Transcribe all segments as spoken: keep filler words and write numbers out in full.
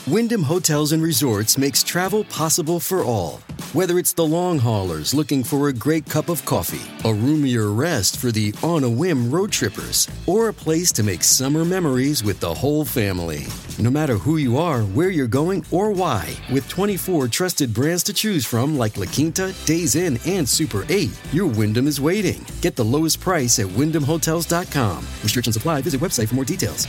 Wyndham Hotels and Resorts makes travel possible for all. Whether it's the long haulers looking for a great cup of coffee, a roomier rest for the on-a-whim road trippers, or a place to make summer memories with the whole family. No matter who you are, where you're going, or why, with twenty-four trusted brands to choose from like La Quinta, Days Inn, and Super eight, your Wyndham is waiting. Get the lowest price at wyndham hotels dot com. Restrictions apply. Visit website for more details.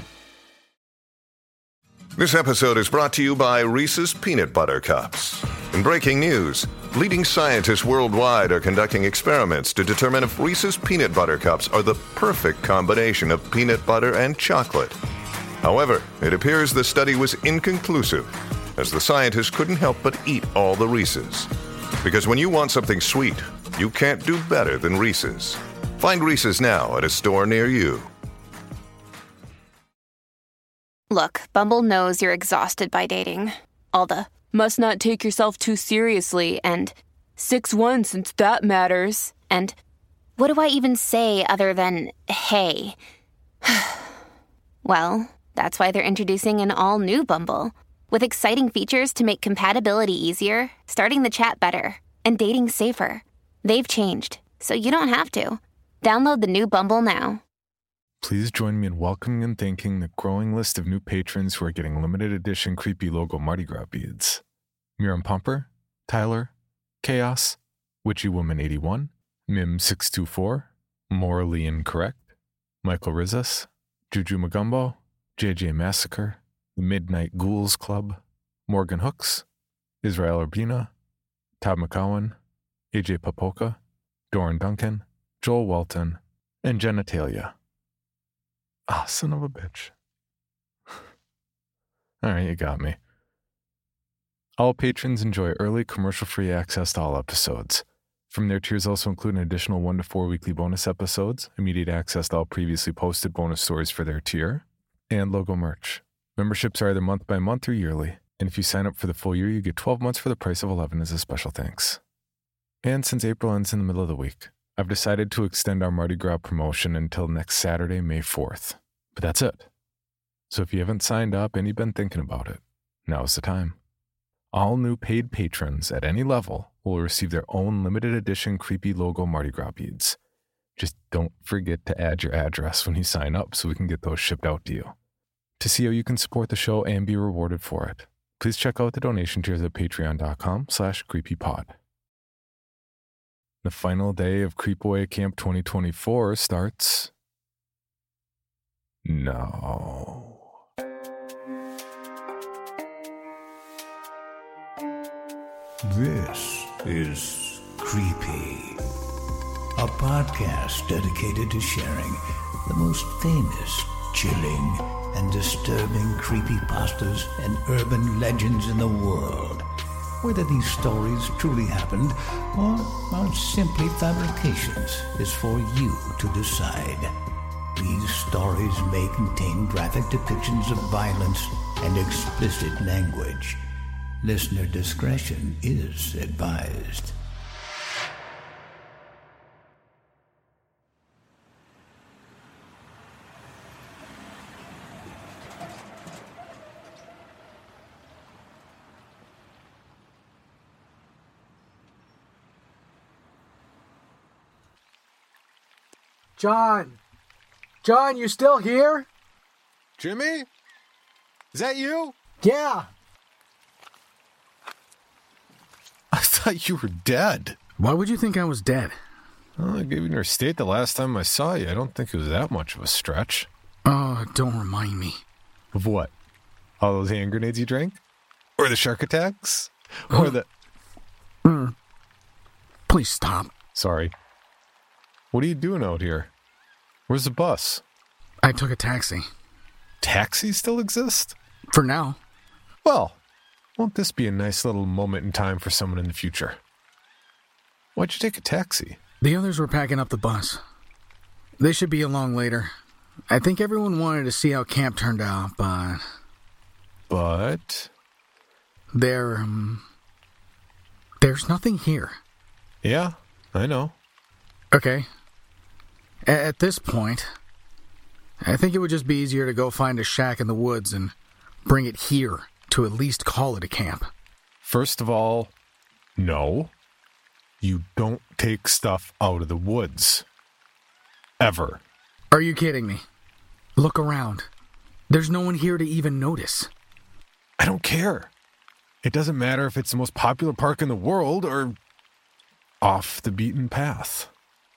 This episode is brought to you by Reese's Peanut Butter Cups. In breaking news, leading scientists worldwide are conducting experiments to determine if Reese's Peanut Butter Cups are the perfect combination of peanut butter and chocolate. However, it appears the study was inconclusive, as the scientists couldn't help but eat all the Reese's. Because when you want something sweet, you can't do better than Reese's. Find Reese's now at a store near you. Look, Bumble knows you're exhausted by dating. All the, must not take yourself too seriously, and six one since that matters, and what do I even say other than, hey? Well, that's why they're introducing an all-new Bumble, with exciting features to make compatibility easier, starting the chat better, and dating safer. They've changed, so you don't have to. Download the new Bumble now. Please join me in welcoming and thanking the growing list of new patrons who are getting limited edition creepy logo Mardi Gras beads. Miriam Pumper, Tyler, Chaos, Witchy Woman eighty-one, Mim six two four, Morally Incorrect, Michael Rizas, Juju Magumbo, J J Massacre, The Midnight Ghouls Club, Morgan Hooks, Israel Urbina, Todd McCowan, A J Papoka, Doran Duncan, Joel Welton, and Jenna Talia. Ah, son of a bitch. All right, you got me. All patrons enjoy early commercial-free access to all episodes. From there, tiers also include an additional one to four weekly bonus episodes, immediate access to all previously posted bonus stories for their tier, and logo merch. Memberships are either month by month or yearly, and if you sign up for the full year, you get twelve months for the price of eleven as a special thanks. And since April ends in the middle of the week, I've decided to extend our Mardi Gras promotion until next Saturday, May fourth. But that's it. So if you haven't signed up and you've been thinking about it, now's the time. All new paid patrons at any level will receive their own limited edition creepy logo Mardi Gras beads. Just don't forget to add your address when you sign up so we can get those shipped out to you. To see how you can support the show and be rewarded for it, please check out the donation tiers at patreon.com slash creepypod. The final day of Creepaway Camp twenty twenty-four starts... No. This is Creepy, a podcast dedicated to sharing the most famous, chilling, and disturbing creepypastas and urban legends in the world. Whether these stories truly happened or are simply fabrications is for you to decide. These stories may contain graphic depictions of violence and explicit language. Listener discretion is advised. John! John, you still here? Jimmy? Is that you? Yeah. I thought you were dead. Why would you think I was dead? Well, given your state the last time I saw you, I don't think it was that much of a stretch. Oh, don't remind me. Of what? All those hand grenades you drank? Or the shark attacks? Or oh. the... Mm. Please stop. Sorry. What are you doing out here? Where's the bus? I took a taxi. Taxis still exist? For now. Well, won't this be a nice little moment in time for someone in the future? Why'd you take a taxi? The others were packing up the bus. They should be along later. I think everyone wanted to see how camp turned out, but... But? There, um... There's nothing here. Yeah, I know. Okay. At this point, I think it would just be easier to go find a shack in the woods and bring it here to at least call it a camp. First of all, no. You don't take stuff out of the woods. Ever. Are you kidding me? Look around. There's no one here to even notice. I don't care. It doesn't matter if it's the most popular park in the world or off the beaten path.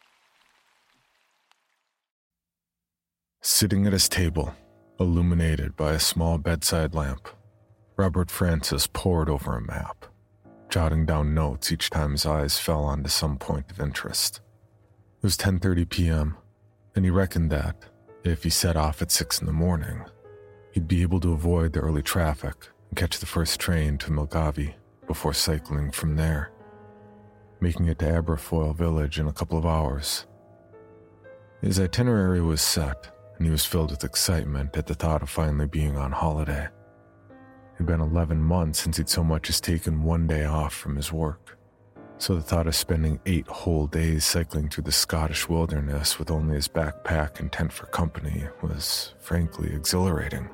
Sitting at his table, illuminated by a small bedside lamp, Robert Francis pored over a map, jotting down notes each time his eyes fell onto some point of interest. It was ten thirty p.m., and he reckoned that, if he set off at six in the morning, he'd be able to avoid the early traffic and catch the first train to Milgavie before cycling from there, making it to Aberfoyle village in a couple of hours. His itinerary was set, and he was filled with excitement at the thought of finally being on holiday. It had been eleven months since he'd so much as taken one day off from his work, so the thought of spending eight whole days cycling through the Scottish wilderness with only his backpack and tent for company was frankly exhilarating.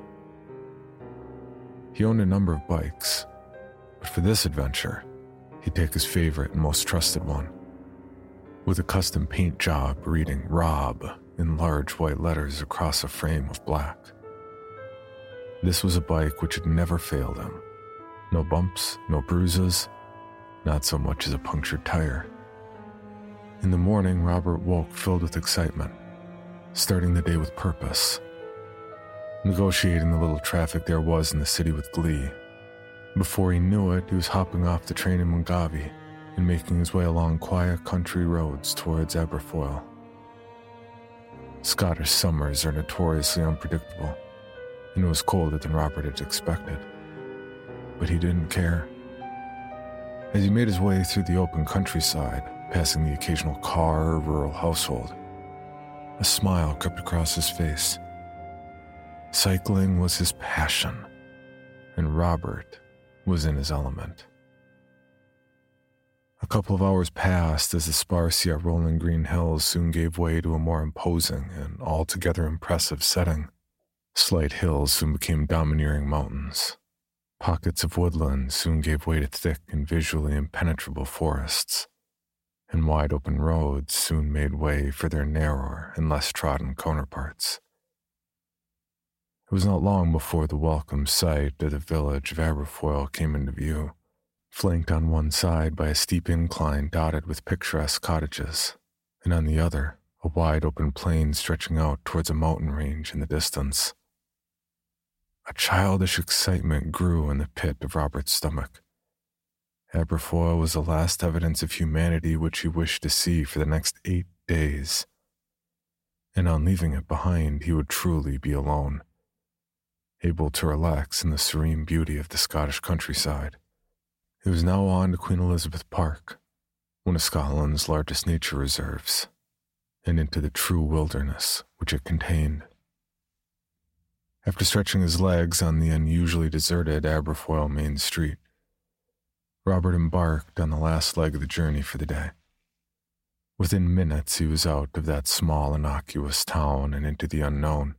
He owned a number of bikes, but for this adventure, he'd take his favorite and most trusted one, with a custom paint job reading Rob in large white letters across a frame of black. This was a bike which had never failed him. No bumps, no bruises, not so much as a punctured tire. In the morning, Robert woke filled with excitement, starting the day with purpose, negotiating the little traffic there was in the city with glee. Before he knew it, he was hopping off the train in Milgavie and making his way along quiet country roads towards Aberfoyle. Scottish summers are notoriously unpredictable, and it was colder than Robert had expected. But he didn't care. As he made his way through the open countryside, passing the occasional car or rural household, a smile crept across his face. Cycling was his passion, and Robert was in his element. A couple of hours passed as the sparse yet rolling green hills soon gave way to a more imposing and altogether impressive setting. Slight hills soon became domineering mountains. Pockets of woodland soon gave way to thick and visually impenetrable forests, and wide open roads soon made way for their narrower and less trodden counterparts. It was not long before the welcome sight of the village of Aberfoyle came into view, flanked on one side by a steep incline dotted with picturesque cottages, and on the other, a wide open plain stretching out towards a mountain range in the distance. A childish excitement grew in the pit of Robert's stomach. Aberfoyle was the last evidence of humanity which he wished to see for the next eight days, and on leaving it behind he would truly be alone, able to relax in the serene beauty of the Scottish countryside. It was now on to Queen Elizabeth Park, one of Scotland's largest nature reserves, and into the true wilderness which it contained. After stretching his legs on the unusually deserted Aberfoyle main street, Robert embarked on the last leg of the journey for the day. Within minutes he was out of that small, innocuous town and into the unknown.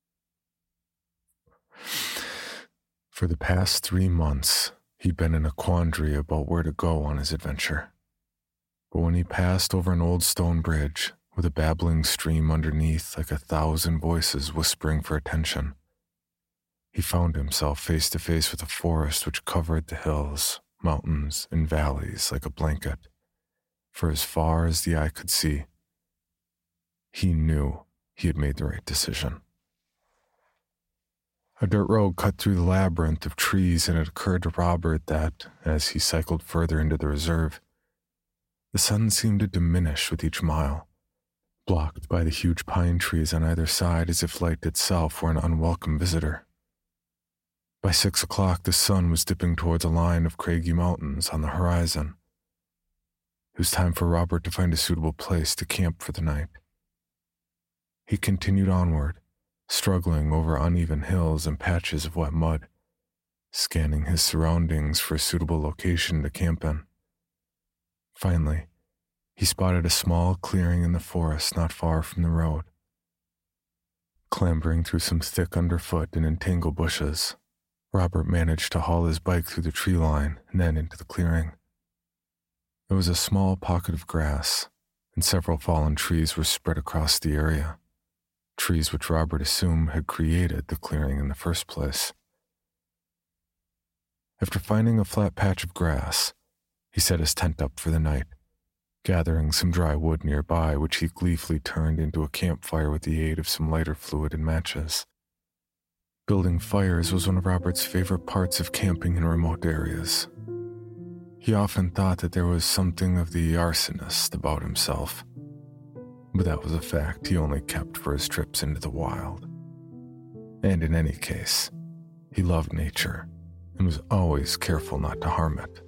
For the past three months, he'd been in a quandary about where to go on his adventure. But when he passed over an old stone bridge with a babbling stream underneath like a thousand voices whispering for attention, he found himself face to face with a forest which covered the hills, mountains, and valleys like a blanket, for as far as the eye could see. He knew he had made the right decision. A dirt road cut through the labyrinth of trees, and it occurred to Robert that, as he cycled further into the reserve, the sun seemed to diminish with each mile, blocked by the huge pine trees on either side as if light itself were an unwelcome visitor. By six o'clock, the sun was dipping towards a line of craggy mountains on the horizon. It was time for Robert to find a suitable place to camp for the night. He continued onward, struggling over uneven hills and patches of wet mud, scanning his surroundings for a suitable location to camp in. Finally, he spotted a small clearing in the forest not far from the road. Clambering through some thick underfoot and entangled bushes, Robert managed to haul his bike through the tree line and then into the clearing. There was a small pocket of grass, and several fallen trees were spread across the area, trees which Robert assumed had created the clearing in the first place. After finding a flat patch of grass, he set his tent up for the night, gathering some dry wood nearby, which he gleefully turned into a campfire with the aid of some lighter fluid and matches. Building fires was one of Robert's favorite parts of camping in remote areas. He often thought that there was something of the arsonist about himself, but that was a fact he only kept for his trips into the wild. And in any case, he loved nature and was always careful not to harm it.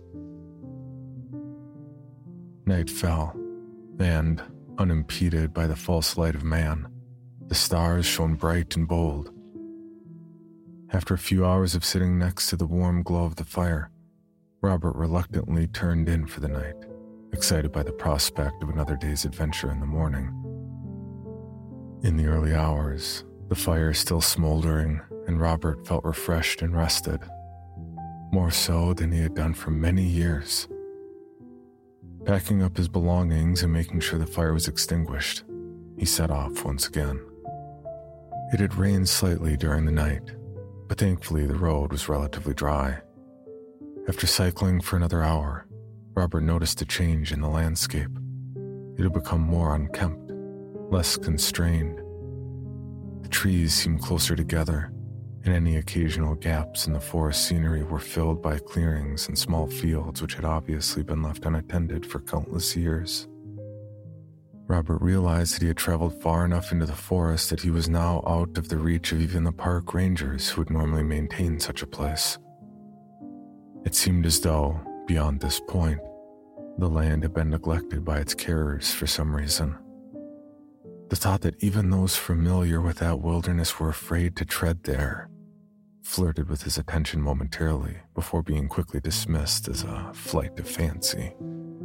Night fell, and, unimpeded by the false light of man, the stars shone bright and bold. After a few hours of sitting next to the warm glow of the fire, Robert reluctantly turned in for the night, excited by the prospect of another day's adventure in the morning. In the early hours, the fire still smoldering, and Robert felt refreshed and rested, more so than he had done for many years. Packing up his belongings and making sure the fire was extinguished, he set off once again. It had rained slightly during the night, but thankfully the road was relatively dry. After cycling for another hour, Robert noticed a change in the landscape. It had become more unkempt, less constrained. The trees seemed closer together, and any occasional gaps in the forest scenery were filled by clearings and small fields which had obviously been left unattended for countless years. Robert realized that he had traveled far enough into the forest that he was now out of the reach of even the park rangers who would normally maintain such a place. It seemed as though, beyond this point, the land had been neglected by its carers for some reason. The thought that even those familiar with that wilderness were afraid to tread there flirted with his attention momentarily before being quickly dismissed as a flight of fancy.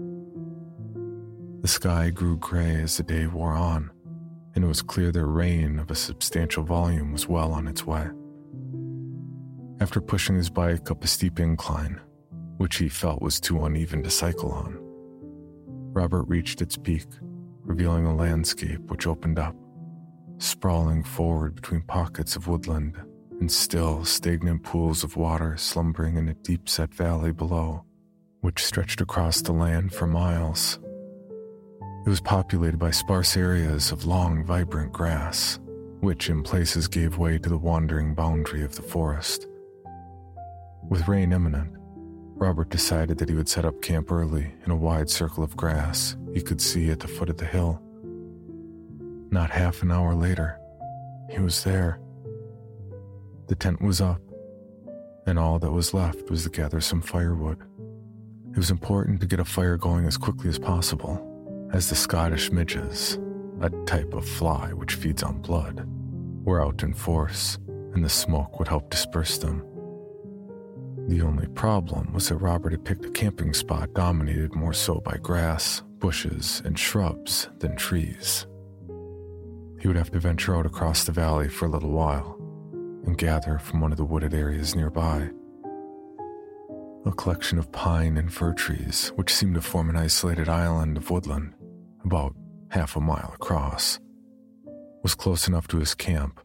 The sky grew gray as the day wore on, and it was clear that rain of a substantial volume was well on its way. After pushing his bike up a steep incline, which he felt was too uneven to cycle on, Robert reached its peak, revealing a landscape which opened up, sprawling forward between pockets of woodland and still, stagnant pools of water slumbering in a deep-set valley below, which stretched across the land for miles. It was populated by sparse areas of long, vibrant grass, which in places gave way to the wandering boundary of the forest. With rain imminent, Robert decided that he would set up camp early in a wide circle of grass he could see at the foot of the hill. Not half an hour later, he was there. The tent was up, and all that was left was to gather some firewood. It was important to get a fire going as quickly as possible, as the Scottish midges, a type of fly which feeds on blood, were out in force, and the smoke would help disperse them. The only problem was that Robert had picked a camping spot dominated more so by grass, bushes, and shrubs than trees. He would have to venture out across the valley for a little while and gather from one of the wooded areas nearby. A collection of pine and fir trees, which seemed to form an isolated island of woodland, about half a mile across, was close enough to his camp.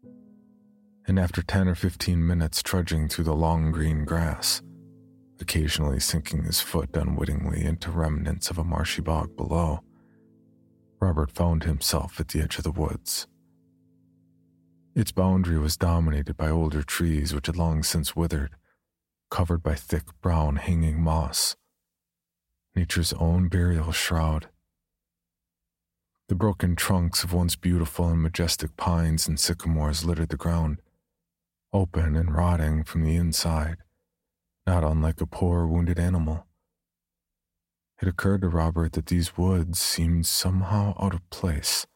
And after ten or fifteen minutes trudging through the long green grass, occasionally sinking his foot unwittingly into remnants of a marshy bog below, Robert found himself at the edge of the woods. Its boundary was dominated by older trees which had long since withered, covered by thick brown hanging moss, nature's own burial shroud. The broken trunks of once beautiful and majestic pines and sycamores littered the ground, open and rotting from the inside, not unlike a poor wounded animal. It occurred to Robert that these woods seemed somehow out of place.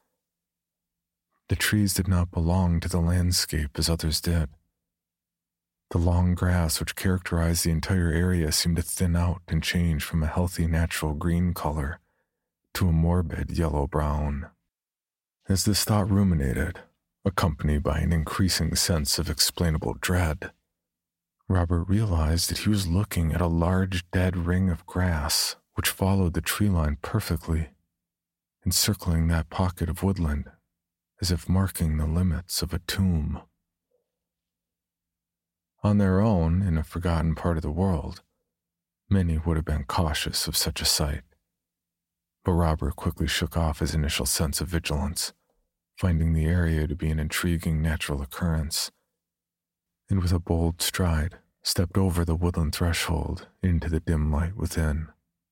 The trees did not belong to the landscape as others did. The long grass which characterized the entire area seemed to thin out and change from a healthy natural green color to a morbid yellow-brown. As this thought ruminated, accompanied by an increasing sense of explainable dread, Robert realized that he was looking at a large dead ring of grass which followed the tree line perfectly, encircling that pocket of woodland as if marking the limits of a tomb. On their own, in a forgotten part of the world, many would have been cautious of such a sight. But Robert quickly shook off his initial sense of vigilance, finding the area to be an intriguing natural occurrence, and with a bold stride, stepped over the woodland threshold into the dim light within.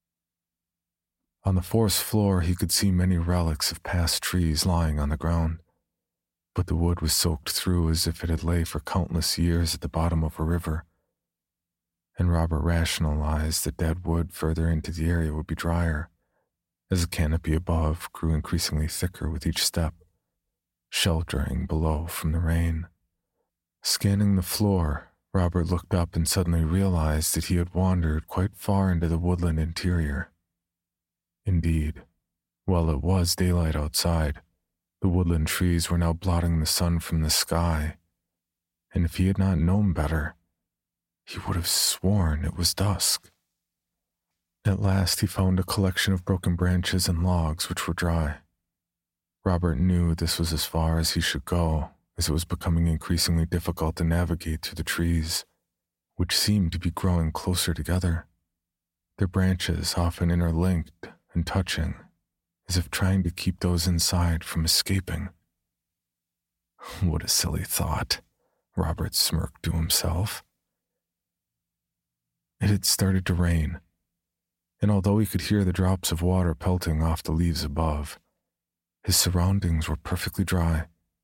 On the forest floor, he could see many relics of past trees lying on the ground, but the wood was soaked through as if it had lay for countless years at the bottom of a river, and Robert rationalized that dead wood further into the area would be drier, as the canopy above grew increasingly thicker with each step, sheltering below from the rain. Scanning the floor, Robert looked up and suddenly realized that he had wandered quite far into the woodland interior. Indeed, while it was daylight outside, the woodland trees were now blotting the sun from the sky, and if he had not known better, he would have sworn it was dusk. At last he found a collection of broken branches and logs which were dry. Robert knew this was as far as he should go, as it was becoming increasingly difficult to navigate through the trees, which seemed to be growing closer together, their branches often interlinked and touching, as if trying to keep those inside from escaping. What a silly thought, Robert smirked to himself. It had started to rain, and although he could hear the drops of water pelting off the leaves above, his surroundings were perfectly dry.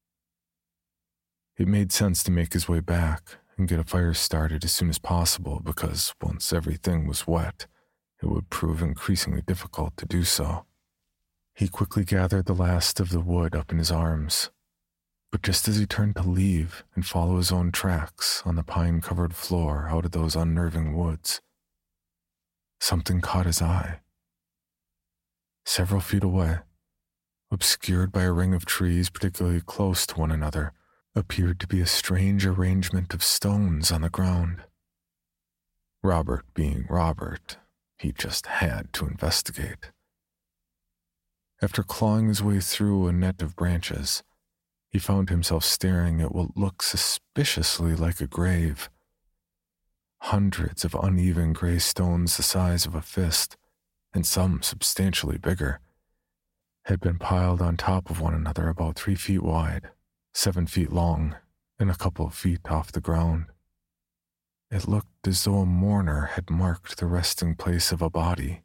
It made sense to make his way back and get a fire started as soon as possible because once everything was wet, it would prove increasingly difficult to do so. He quickly gathered the last of the wood up in his arms, but just as he turned to leave and follow his own tracks on the pine-covered floor out of those unnerving woods, something caught his eye. Several feet away, obscured by a ring of trees particularly close to one another, appeared to be a strange arrangement of stones on the ground. Robert being Robert, he just had to investigate. After clawing his way through a net of branches, he found himself staring at what looked suspiciously like a grave. Hundreds of uneven gray stones the size of a fist, and some substantially bigger, had been piled on top of one another about three feet wide, seven feet long, and a couple of feet off the ground. It looked as though a mourner had marked the resting place of a body.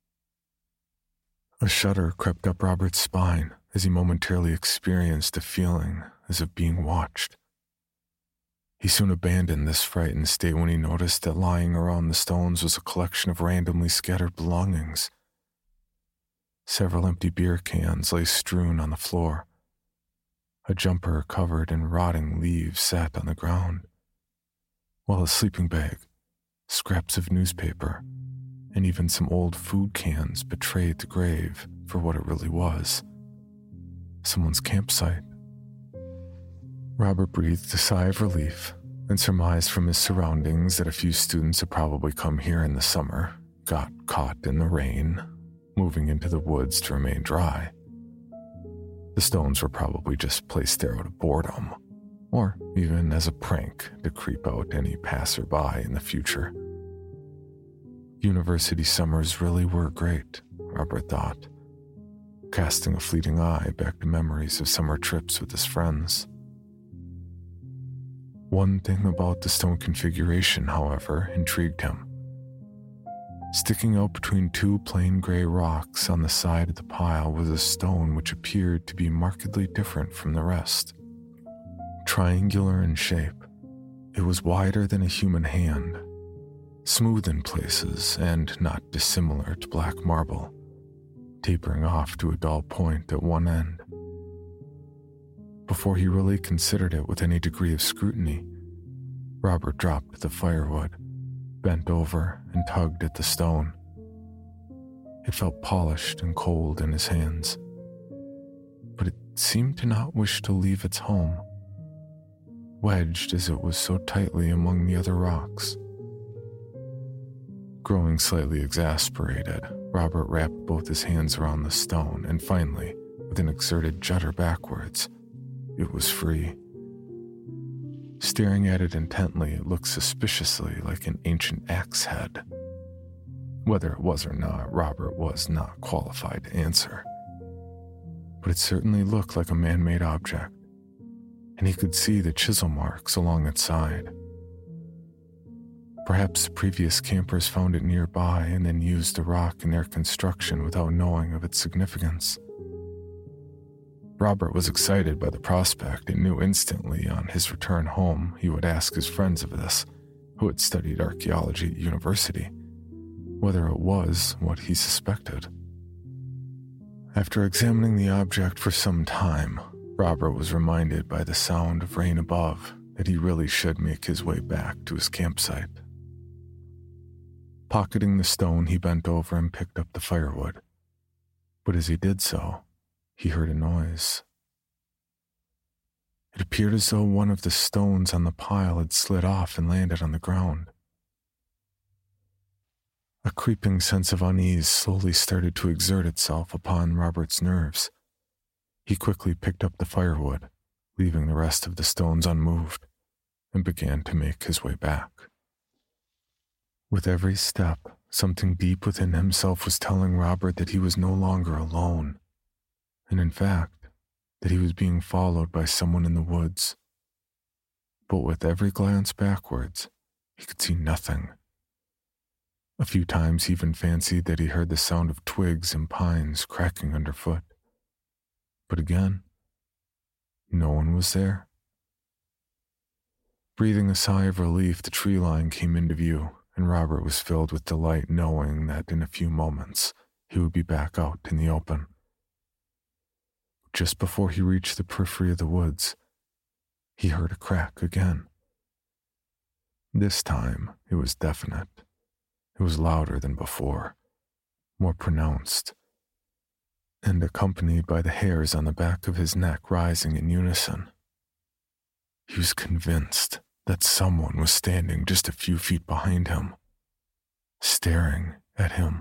A shudder crept up Robert's spine as he momentarily experienced a feeling as of being watched. He soon abandoned this frightened state when he noticed that lying around the stones was a collection of randomly scattered belongings. Several empty beer cans lay strewn on the floor. A jumper covered in rotting leaves sat on the ground, while a sleeping bag, scraps of newspaper, and even some old food cans betrayed the grave for what it really was: someone's campsite. Robert breathed a sigh of relief and surmised from his surroundings that a few students had probably come here in the summer, got caught in the rain, moving into the woods to remain dry. The stones were probably just placed there out of boredom, or even as a prank to creep out any passerby in the future. University summers really were great, Robert thought, casting a fleeting eye back to memories of summer trips with his friends. One thing about the stone configuration, however, intrigued him. Sticking out between two plain gray rocks on the side of the pile was a stone which appeared to be markedly different from the rest. Triangular in shape, it was wider than a human hand, smooth in places and not dissimilar to black marble, tapering off to a dull point at one end. Before he really considered it with any degree of scrutiny, Robert dropped the firewood, bent over, and tugged at the stone. It felt polished and cold in his hands, but it seemed to not wish to leave its home. wedged as it was so tightly among the other rocks. Growing slightly exasperated, Robert wrapped both his hands around the stone, and finally, with an exerted judder backwards, it was free. Staring at it intently, it looked suspiciously like an ancient axe head. Whether it was or not, Robert was not qualified to answer. But it certainly looked like a man-made object, and he could see the chisel marks along its side. Perhaps previous campers found it nearby and then used the rock in their construction without knowing of its significance. Robert was excited by the prospect and knew instantly on his return home he would ask his friends of this, who had studied archaeology at university, whether it was what he suspected. After examining the object for some time, Robert was reminded by the sound of rain above that he really should make his way back to his campsite. Pocketing the stone, he bent over and picked up the firewood. But as he did so, he heard a noise. It appeared as though one of the stones on the pile had slid off and landed on the ground. A creeping sense of unease slowly started to exert itself upon Robert's nerves. He quickly picked up the firewood, leaving the rest of the stones unmoved, and began to make his way back. With every step, something deep within himself was telling Robert that he was no longer alone, and in fact, that he was being followed by someone in the woods. But with every glance backwards, he could see nothing. A few times he even fancied that he heard the sound of twigs and pines cracking underfoot. But again, no one was there. Breathing a sigh of relief, the tree line came into view, and Robert was filled with delight knowing that in a few moments he would be back out in the open. Just before he reached the periphery of the woods, he heard a crack again. This time, it was definite. It was louder than before, more pronounced, and accompanied by the hairs on the back of his neck rising in unison. He was convinced that someone was standing just a few feet behind him, staring at him.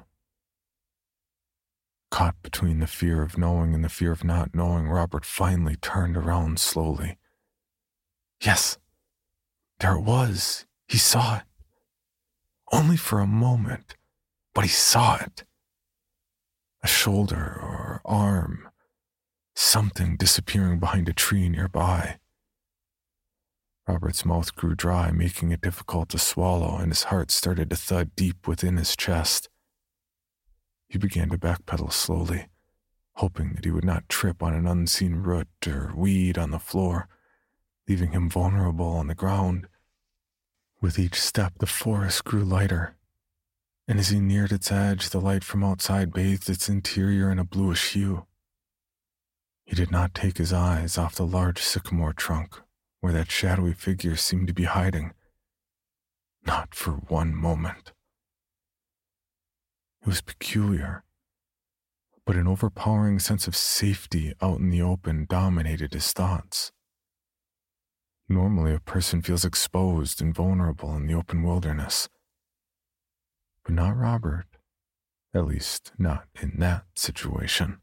Caught between the fear of knowing and the fear of not knowing, Robert finally turned around slowly. Yes, there it was. He saw it. Only for a moment, but he saw it. A shoulder or arm, something disappearing behind a tree nearby. Robert's mouth grew dry, making it difficult to swallow, and his heart started to thud deep within his chest. He began to backpedal slowly, hoping that he would not trip on an unseen root or weed on the floor, leaving him vulnerable on the ground. With each step, the forest grew lighter, and as he neared its edge, the light from outside bathed its interior in a bluish hue. He did not take his eyes off the large sycamore trunk, where that shadowy figure seemed to be hiding. Not for one moment. It was peculiar, but an overpowering sense of safety out in the open dominated his thoughts. Normally, a person feels exposed and vulnerable in the open wilderness, but not Robert, at least not in that situation.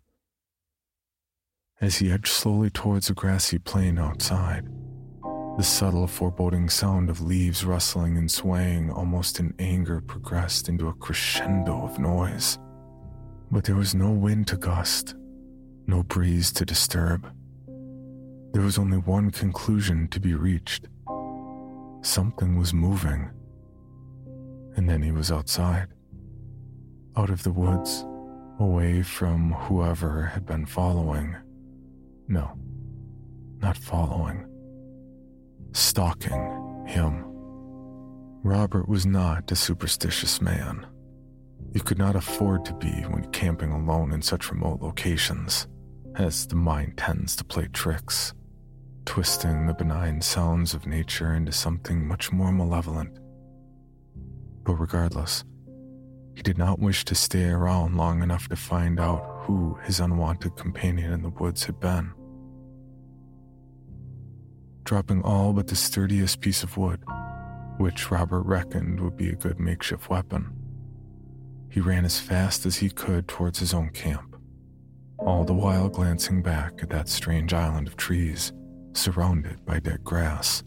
As he edged slowly towards the grassy plain outside, the subtle, foreboding sound of leaves rustling and swaying almost in anger progressed into a crescendo of noise. But there was no wind to gust, no breeze to disturb. There was only one conclusion to be reached. Something was moving. And then he was outside, out of the woods, away from whoever had been following. No, not following. Stalking him. Robert was not a superstitious man. You could not afford to be when camping alone in such remote locations, as the mind tends to play tricks, twisting the benign sounds of nature into something much more malevolent. But regardless, he did not wish to stay around long enough to find out who his unwanted companion in the woods had been. dropping all but the sturdiest piece of wood, which Robert reckoned would be a good makeshift weapon. He ran as fast as he could towards his own camp, all the while glancing back at that strange island of trees surrounded by dead grass.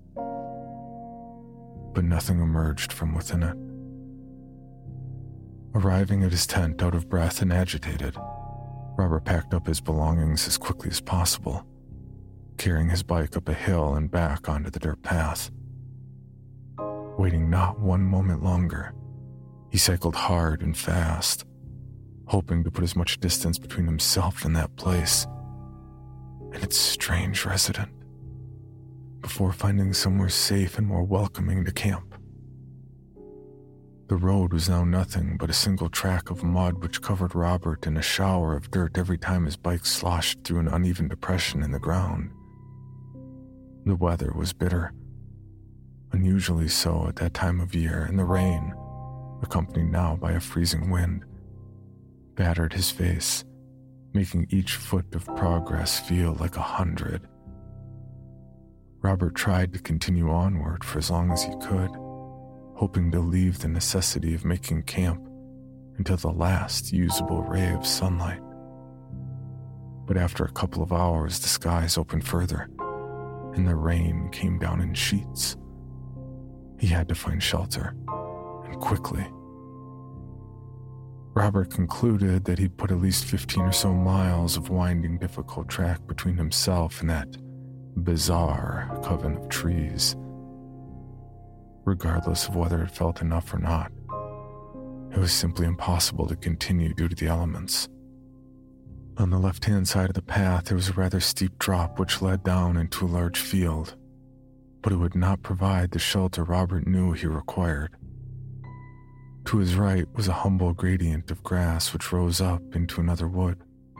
But nothing emerged from within it. Arriving at his tent out of breath and agitated, Robert packed up his belongings as quickly as possible, carrying his bike up a hill and back onto the dirt path. Waiting not one moment longer, he cycled hard and fast, hoping to put as much distance between himself and that place and its strange resident, before finding somewhere safe and more welcoming to camp. The road was now nothing but a single track of mud which covered Robert in a shower of dirt every time his bike sloshed through an uneven depression in the ground. The weather was bitter, unusually so at that time of year, and the rain, accompanied now by a freezing wind, battered his face, making each foot of progress feel like a hundred. Robert tried to continue onward for as long as he could, hoping to leave the necessity of making camp until the last usable ray of sunlight. But after a couple of hours, the skies opened further, and the rain came down in sheets. He had to find shelter, and quickly. Robert concluded that he'd put at least fifteen or so miles of winding, difficult track between himself and that bizarre coven of trees. Regardless of whether it felt enough or not, it was simply impossible to continue due to the elements. On the left-hand side of the path, there was a rather steep drop which led down into a large field, but it would not provide the shelter Robert knew he required. To his right was a humble gradient of grass which rose up into another wood.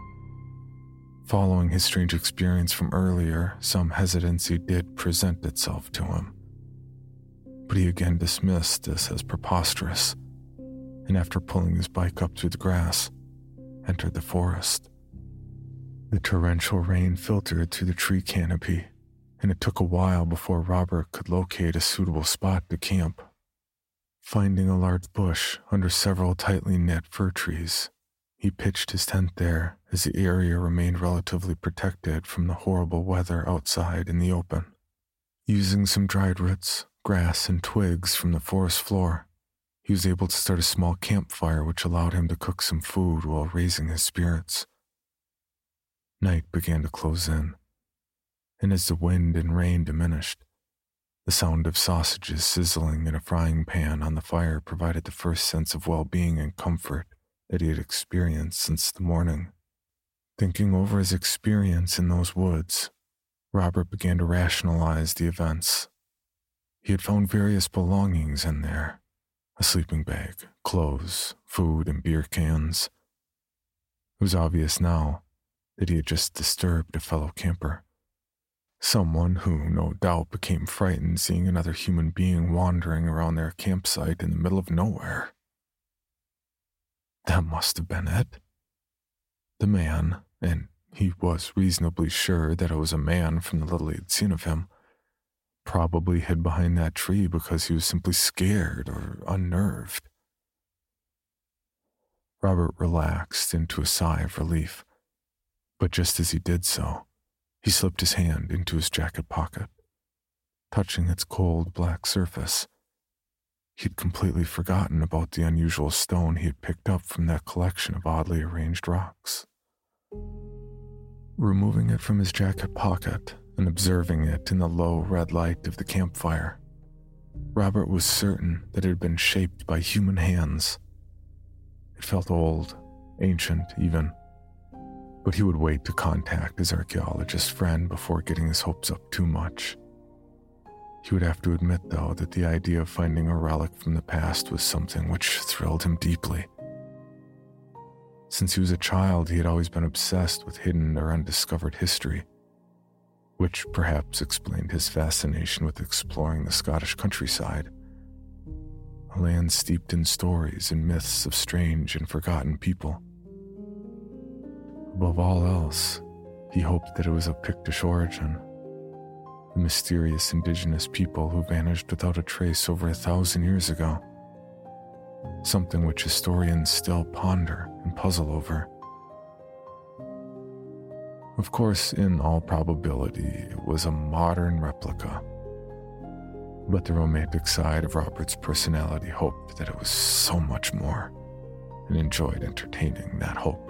Following his strange experience from earlier, some hesitancy did present itself to him, but he again dismissed this as preposterous, and after pulling his bike up through the grass, entered the forest. The torrential rain filtered through the tree canopy, and it took a while before Robert could locate a suitable spot to camp. Finding a large bush under several tightly knit fir trees, he pitched his tent there as the area remained relatively protected from the horrible weather outside in the open. Using some dried roots, grass, and twigs from the forest floor, he was able to start a small campfire which allowed him to cook some food while raising his spirits. Night began to close in, and as the wind and rain diminished, the sound of sausages sizzling in a frying pan on the fire provided the first sense of well-being and comfort that he had experienced since the morning. Thinking over his experience in those woods, Robert began to rationalize the events. He had found various belongings in there, a sleeping bag, clothes, food, and beer cans. It was obvious now that he had just disturbed a fellow camper. Someone who, no doubt, became frightened seeing another human being wandering around their campsite in the middle of nowhere. That must have been it. The man, and he was reasonably sure that it was a man from the little he had seen of him, probably hid behind that tree because he was simply scared or unnerved. Robert relaxed into a sigh of relief, but just as he did so, he slipped his hand into his jacket pocket. Touching its cold black surface, he had completely forgotten about the unusual stone he had picked up from that collection of oddly arranged rocks. Removing it from his jacket pocket and observing it in the low red light of the campfire, Robert was certain that it had been shaped by human hands. It felt old, ancient even, but he would wait to contact his archaeologist friend before getting his hopes up too much. He would have to admit, though, that the idea of finding a relic from the past was something which thrilled him deeply. Since he was a child, he had always been obsessed with hidden or undiscovered history, which perhaps explained his fascination with exploring the Scottish countryside, a land steeped in stories and myths of strange and forgotten people. Above all else, he hoped that it was of Pictish origin, the mysterious indigenous people who vanished without a trace over a thousand years ago. Something which historians still ponder and puzzle over. Of course, in all probability, it was a modern replica. But the romantic side of Robert's personality hoped that it was so much more, and enjoyed entertaining that hope.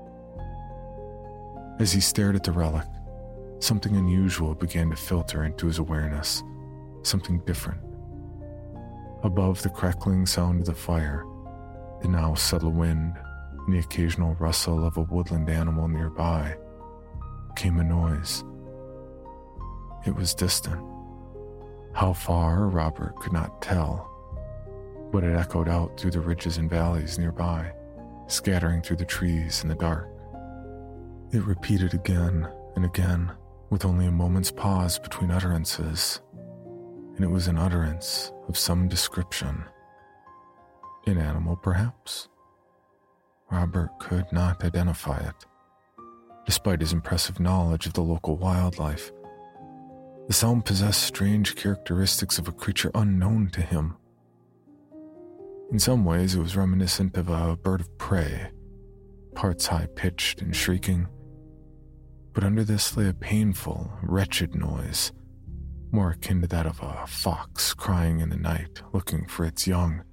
As he stared at the relic, something unusual began to filter into his awareness, something different. Above the crackling sound of the fire, the now subtle wind, and the occasional rustle of a woodland animal nearby, came a noise. It was distant. How far, Robert could not tell, but it echoed out through the ridges and valleys nearby, scattering through the trees in the dark. It repeated again and again, with only a moment's pause between utterances, and it was an utterance of some description. An animal, perhaps? Robert could not identify it. Despite his impressive knowledge of the local wildlife, the sound possessed strange characteristics of a creature unknown to him. In some ways, it was reminiscent of a bird of prey, parts high-pitched and shrieking, but under this lay a painful, wretched noise, more akin to that of a fox crying in the night, looking for its young.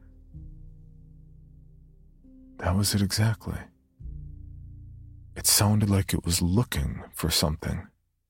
That was it exactly. It sounded like it was looking for something.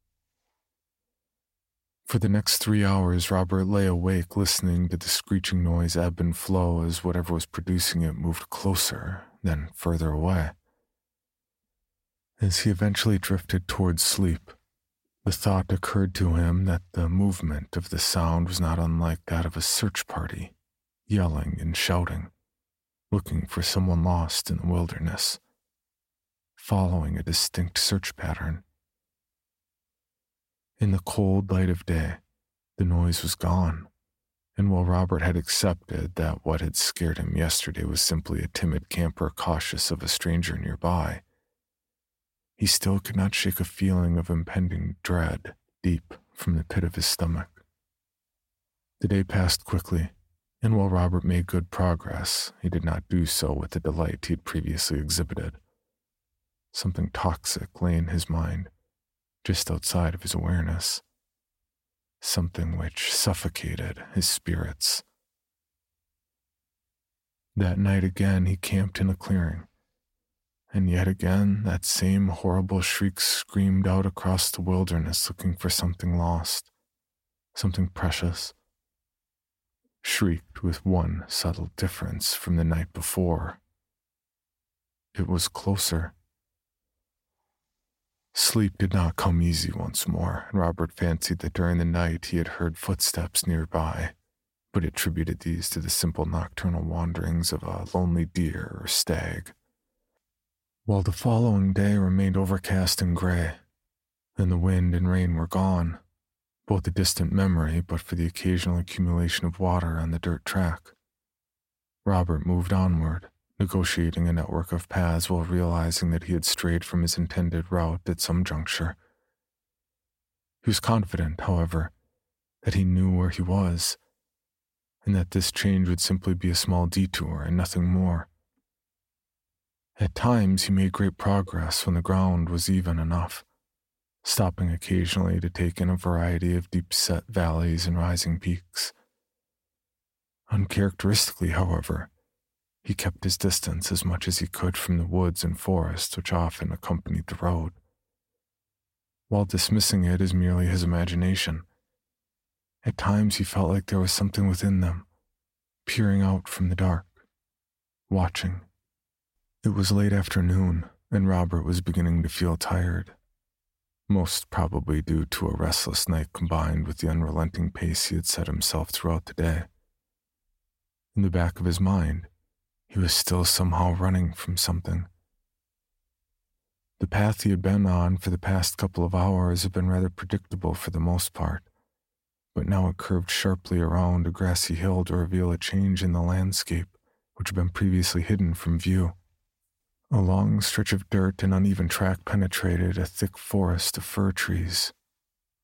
For the next three hours, Robert lay awake listening to the screeching noise ebb and flow as whatever was producing it moved closer, then further away. As he eventually drifted towards sleep, the thought occurred to him that the movement of the sound was not unlike that of a search party, yelling and shouting, looking for someone lost in the wilderness, following a distinct search pattern. In the cold light of day, the noise was gone, and while Robert had accepted that what had scared him yesterday was simply a timid camper cautious of a stranger nearby, he still could not shake a feeling of impending dread deep from the pit of his stomach. The day passed quickly, and while Robert made good progress, he did not do so with the delight he had previously exhibited. Something toxic lay in his mind, just outside of his awareness, something which suffocated his spirits. That night again he camped in a clearing, and yet again that same horrible shriek screamed out across the wilderness looking for something lost, something precious, shrieked with one subtle difference from the night before. It was closer. Sleep did not come easy once more, and Robert fancied that during the night he had heard footsteps nearby, but attributed these to the simple nocturnal wanderings of a lonely deer or stag. While the following day remained overcast and gray, and the wind and rain were gone, both a distant memory but for the occasional accumulation of water on the dirt track, Robert moved onward, negotiating a network of paths while realizing that he had strayed from his intended route at some juncture. He was confident, however, that he knew where he was, and that this change would simply be a small detour and nothing more. At times he made great progress when the ground was even enough, stopping occasionally to take in a variety of deep-set valleys and rising peaks. Uncharacteristically, however, he kept his distance as much as he could from the woods and forests which often accompanied the road. While dismissing it as merely his imagination, at times he felt like there was something within them, peering out from the dark, watching. It was late afternoon, and Robert was beginning to feel tired, most probably due to a restless night combined with the unrelenting pace he had set himself throughout the day. In the back of his mind, he was still somehow running from something. The path he had been on for the past couple of hours had been rather predictable for the most part, but now it curved sharply around a grassy hill to reveal a change in the landscape which had been previously hidden from view. A long stretch of dirt and uneven track penetrated a thick forest of fir trees.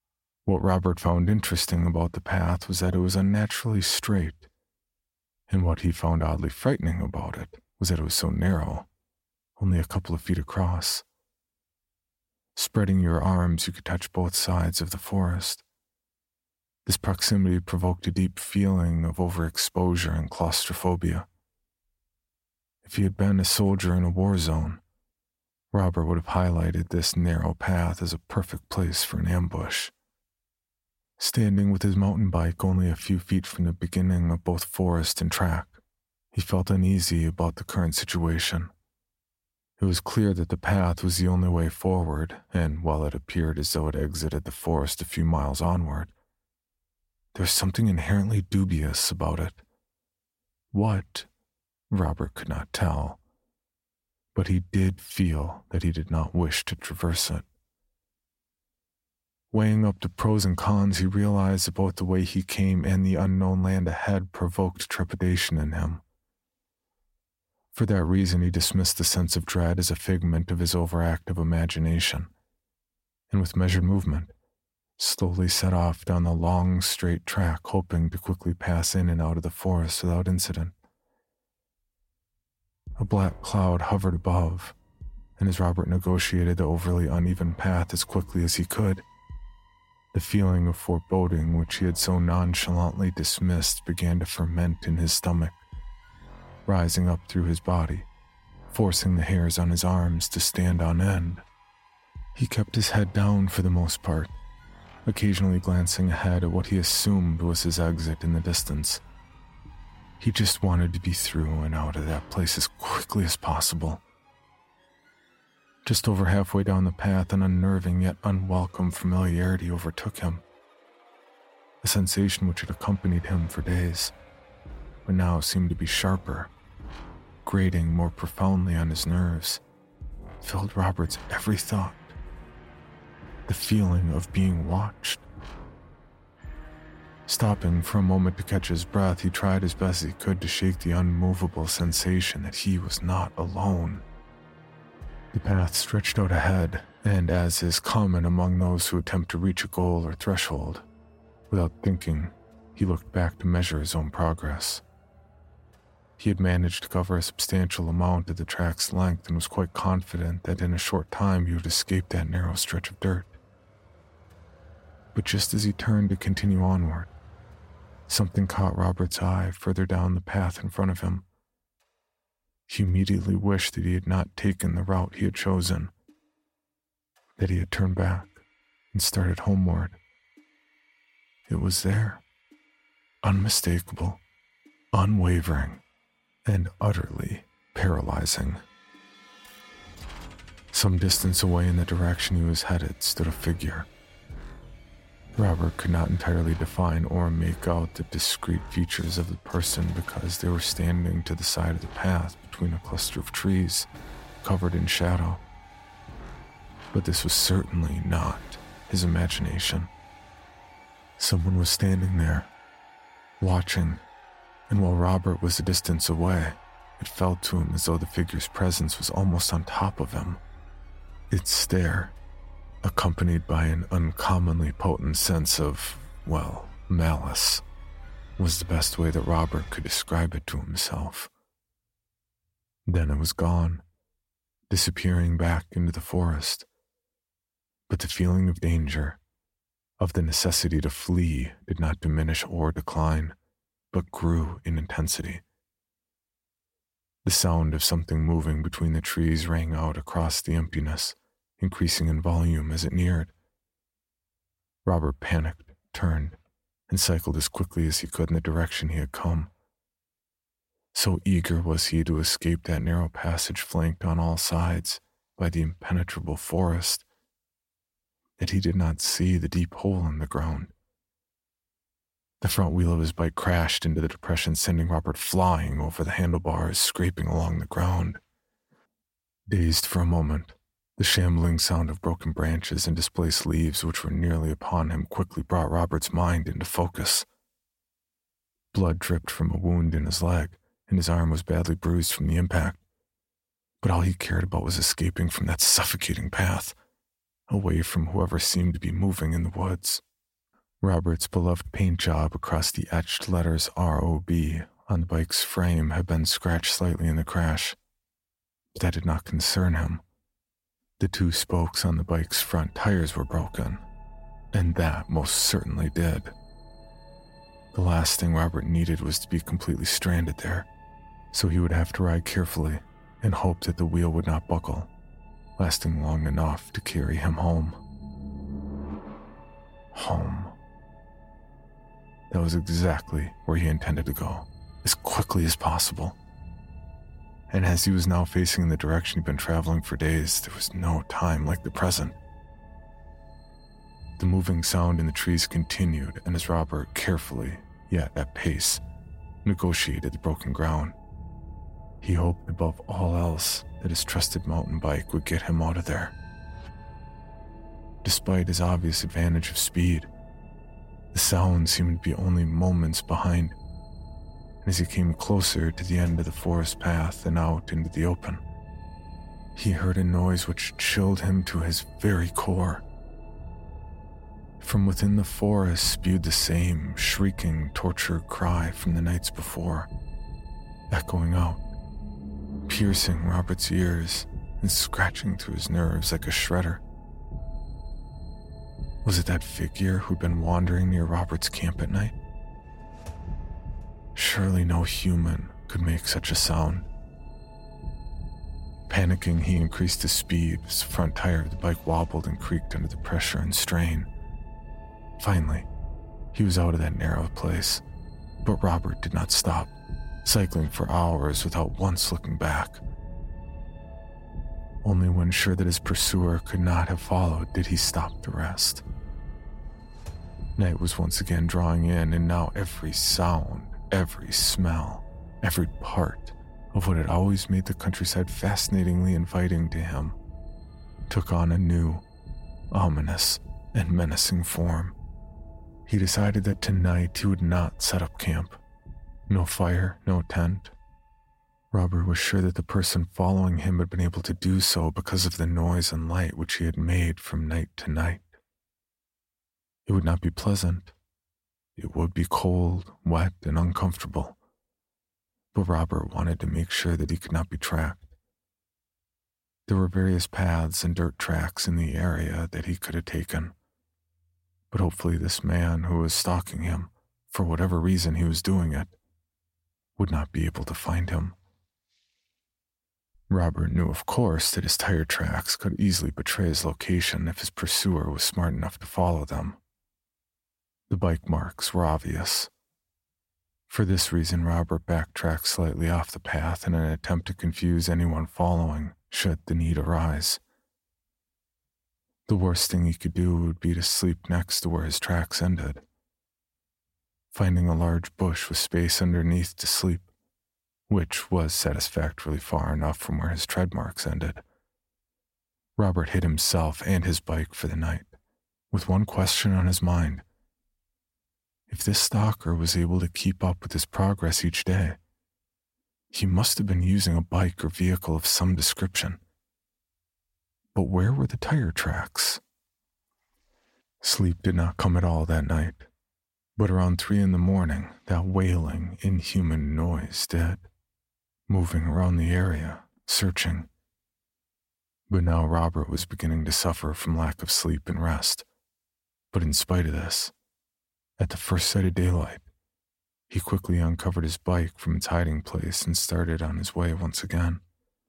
What Robert found interesting about the path was that it was unnaturally straight, and what he found oddly frightening about it was that it was so narrow, only a couple of feet across. Spreading your arms, you could touch both sides of the forest. This proximity provoked a deep feeling of overexposure and claustrophobia. If he had been a soldier in a war zone, Robert would have highlighted this narrow path as a perfect place for an ambush. Standing with his mountain bike only a few feet from the beginning of both forest and track, he felt uneasy about the current situation. It was clear that the path was the only way forward, and while it appeared as though it exited the forest a few miles onward, there was something inherently dubious about it. What? Robert could not tell, but he did feel that he did not wish to traverse it. Weighing up the pros and cons, he realized that both the way he came and the unknown land ahead provoked trepidation in him. For that reason, he dismissed the sense of dread as a figment of his overactive imagination, and with measured movement, slowly set off down the long, straight track, hoping to quickly pass in and out of the forest without incident. A black cloud hovered above, and as Robert negotiated the overly uneven path as quickly as he could, the feeling of foreboding which he had so nonchalantly dismissed began to ferment in his stomach, rising up through his body, forcing the hairs on his arms to stand on end. He kept his head down for the most part, occasionally glancing ahead at what he assumed was his exit in the distance. He just wanted to be through and out of that place as quickly as possible. Just over halfway down the path, an unnerving yet unwelcome familiarity overtook him. A sensation which had accompanied him for days, but now seemed to be sharper, grating more profoundly on his nerves, filled Robert's every thought. The feeling of being watched. Stopping for a moment to catch his breath, he tried as best he could to shake the unmovable sensation that he was not alone. The path stretched out ahead, and as is common among those who attempt to reach a goal or threshold, without thinking, he looked back to measure his own progress. He had managed to cover a substantial amount of the track's length and was quite confident that in a short time he would escape that narrow stretch of dirt. But just as he turned to continue onward, something caught Robert's eye further down the path in front of him. He immediately wished that he had not taken the route he had chosen, that he had turned back and started homeward. It was there, unmistakable, unwavering, and utterly paralyzing. Some distance away in the direction he was headed stood a figure. Robert could not entirely define or make out the discrete features of the person because they were standing to the side of the path between a cluster of trees covered in shadow. But this was certainly not his imagination. Someone was standing there, watching, and while Robert was a distance away, it felt to him as though the figure's presence was almost on top of him. Its stare, accompanied by an uncommonly potent sense of, well, malice, was the best way that Robert could describe it to himself. Then it was gone, disappearing back into the forest. But the feeling of danger, of the necessity to flee, did not diminish or decline, but grew in intensity. The sound of something moving between the trees rang out across the emptiness, increasing in volume as it neared. Robert panicked, turned, and cycled as quickly as he could in the direction he had come. So eager was he to escape that narrow passage flanked on all sides by the impenetrable forest that he did not see the deep hole in the ground. The front wheel of his bike crashed into the depression, sending Robert flying over the handlebars, scraping along the ground. Dazed for a moment, the shambling sound of broken branches and displaced leaves which were nearly upon him quickly brought Robert's mind into focus. Blood dripped from a wound in his leg, and his arm was badly bruised from the impact. But all he cared about was escaping from that suffocating path, away from whoever seemed to be moving in the woods. Robert's beloved paint job across the etched letters R O B on the bike's frame had been scratched slightly in the crash, but that did not concern him. The two spokes on the bike's front tires were broken, and that most certainly did. The last thing Robert needed was to be completely stranded there, so he would have to ride carefully and hope that the wheel would not buckle, lasting long enough to carry him home. Home. That was exactly where he intended to go, as quickly as possible. And as he was now facing the direction he'd been traveling for days, there was no time like the present. The moving sound in the trees continued, and as Robert carefully, yet at pace, negotiated the broken ground, he hoped above all else that his trusted mountain bike would get him out of there. Despite his obvious advantage of speed, the sound seemed to be only moments behind, and as he came closer to the end of the forest path and out into the open, he heard a noise which chilled him to his very core. From within the forest spewed the same shrieking, tortured cry from the nights before, echoing out, piercing Robert's ears and scratching through his nerves like a shredder. Was it that figure who'd been wandering near Robert's camp at night? Surely no human could make such a sound. Panicking, he increased his speed as the front tire of the bike wobbled and creaked under the pressure and strain. Finally, he was out of that narrow place, but Robert did not stop, cycling for hours without once looking back. Only when sure that his pursuer could not have followed did he stop to rest. Night was once again drawing in, and now every sound, every smell, every part of what had always made the countryside fascinatingly inviting to him took on a new, ominous, and menacing form. He decided that tonight he would not set up camp. No fire, no tent. Robert was sure that the person following him had been able to do so because of the noise and light which he had made from night to night. It would not be pleasant. It would be cold, wet, and uncomfortable. But Robert wanted to make sure that he could not be tracked. There were various paths and dirt tracks in the area that he could have taken, but hopefully this man who was stalking him, for whatever reason he was doing it, would not be able to find him. Robert knew, of course, that his tire tracks could easily betray his location if his pursuer was smart enough to follow them. The bike marks were obvious. For this reason, Robert backtracked slightly off the path in an attempt to confuse anyone following, should the need arise. The worst thing he could do would be to sleep next to where his tracks ended. Finding a large bush with space underneath to sleep, which was satisfactorily far enough from where his tread marks ended, Robert hid himself and his bike for the night, with one question on his mind. If this stalker was able to keep up with his progress each day, he must have been using a bike or vehicle of some description. But where were the tire tracks? Sleep did not come at all that night, but around three in the morning, that wailing, inhuman noise did, moving around the area, searching. But now Robert was beginning to suffer from lack of sleep and rest. But in spite of this, at the first sight of daylight, he quickly uncovered his bike from its hiding place and started on his way once again.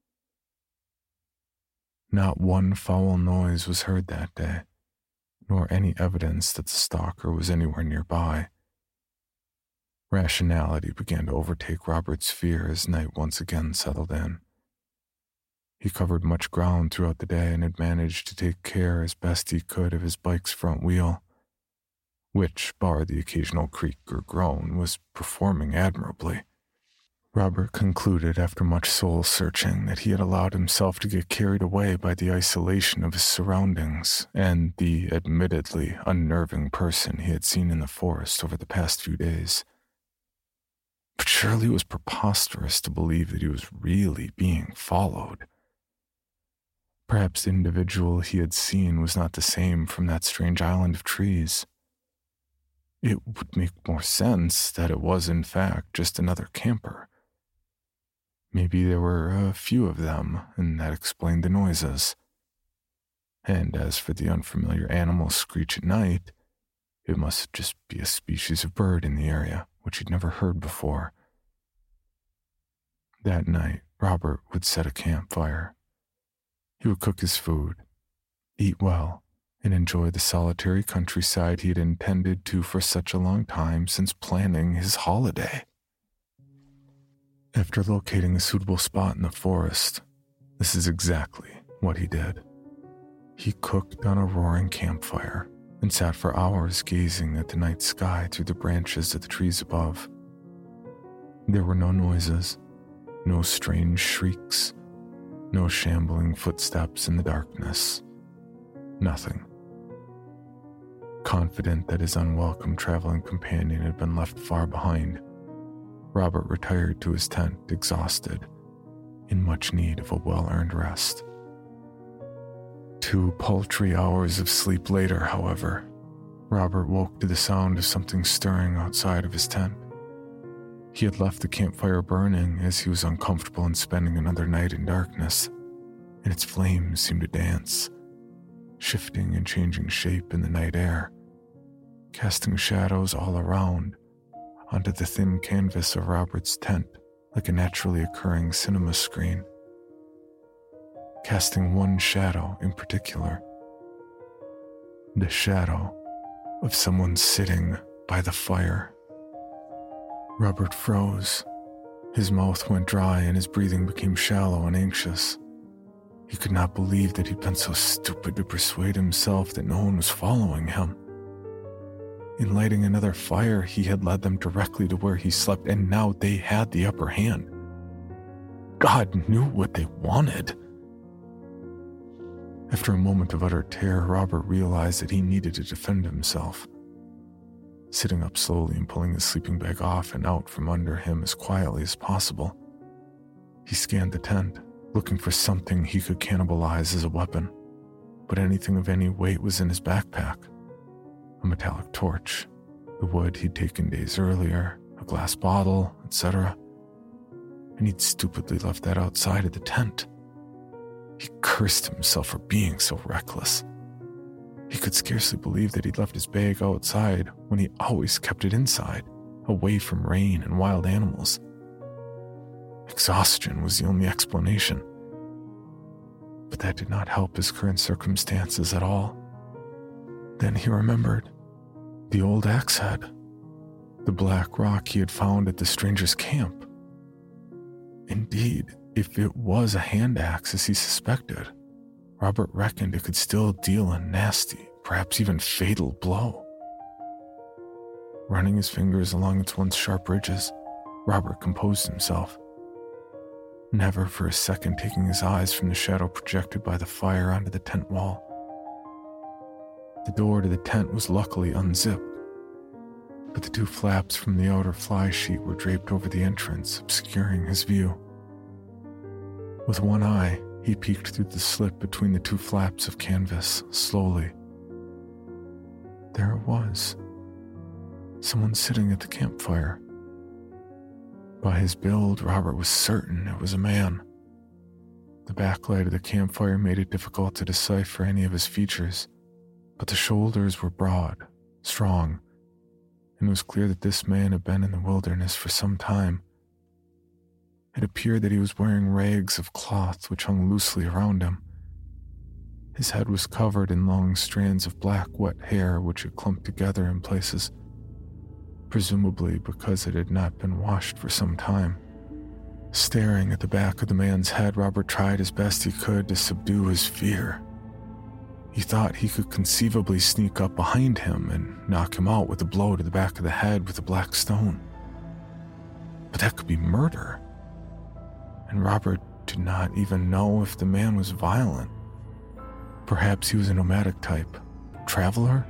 Not one foul noise was heard that day, nor any evidence that the stalker was anywhere nearby. Rationality began to overtake Robert's fear as night once again settled in. He covered much ground throughout the day and had managed to take care as best he could of his bike's front wheel, which, bar the occasional creak or groan, was performing admirably. Robert concluded after much soul-searching that he had allowed himself to get carried away by the isolation of his surroundings and the admittedly unnerving person he had seen in the forest over the past few days. But surely it was preposterous to believe that he was really being followed. Perhaps the individual he had seen was not the same from that strange island of trees. It would make more sense that it was, in fact, just another camper. Maybe there were a few of them, and that explained the noises. And as for the unfamiliar animal's screech at night, it must just be a species of bird in the area, which he'd never heard before. That night, Robert would set a campfire. He would cook his food, eat well, and enjoy the solitary countryside he had intended to for such a long time since planning his holiday. After locating a suitable spot in the forest, this is exactly what he did. He cooked on a roaring campfire and sat for hours gazing at the night sky through the branches of the trees above. There were no noises, no strange shrieks, no shambling footsteps in the darkness. Nothing. Confident that his unwelcome traveling companion had been left far behind, Robert retired to his tent, exhausted, in much need of a well-earned rest. Two paltry hours of sleep later, however, Robert woke to the sound of something stirring outside of his tent. He had left the campfire burning as he was uncomfortable in spending another night in darkness, and its flames seemed to dance, shifting and changing shape in the night air, casting shadows all around onto the thin canvas of Robert's tent like a naturally occurring cinema screen. Casting one shadow in particular, the shadow of someone sitting by the fire. Robert froze. His mouth went dry and his breathing became shallow and anxious. He could not believe that he'd been so stupid to persuade himself that no one was following him. In lighting another fire, he had led them directly to where he slept, and now they had the upper hand. God knew what they wanted. After a moment of utter terror, Robert realized that he needed to defend himself. Sitting up slowly and pulling his sleeping bag off and out from under him as quietly as possible, he scanned the tent, looking for something he could cannibalize as a weapon, but anything of any weight was in his backpack. A metallic torch, the wood he'd taken days earlier, a glass bottle, et cetera. And he'd stupidly left that outside of the tent. He cursed himself for being so reckless. He could scarcely believe that he'd left his bag outside when he always kept it inside, away from rain and wild animals. Exhaustion was the only explanation. But that did not help his current circumstances at all. Then he remembered the old axe head, the black rock he had found at the stranger's camp. Indeed, if it was a hand axe as he suspected, Robert reckoned it could still deal a nasty, perhaps even fatal blow. Running his fingers along its once sharp ridges, Robert composed himself, never for a second taking his eyes from the shadow projected by the fire onto the tent wall. The door to the tent was luckily unzipped, but the two flaps from the outer fly sheet were draped over the entrance, obscuring his view. With one eye, he peeked through the slit between the two flaps of canvas, slowly. There it was. Someone sitting at the campfire. By his build, Robert was certain it was a man. The backlight of the campfire made it difficult to decipher any of his features, but the shoulders were broad, strong, and it was clear that this man had been in the wilderness for some time. It appeared that he was wearing rags of cloth which hung loosely around him. His head was covered in long strands of black, wet hair which had clumped together in places, presumably because it had not been washed for some time. Staring at the back of the man's head, Robert tried as best he could to subdue his fear. He thought he could conceivably sneak up behind him and knock him out with a blow to the back of the head with a black stone. But that could be murder. And Robert did not even know if the man was violent. Perhaps he was a nomadic type. Traveler?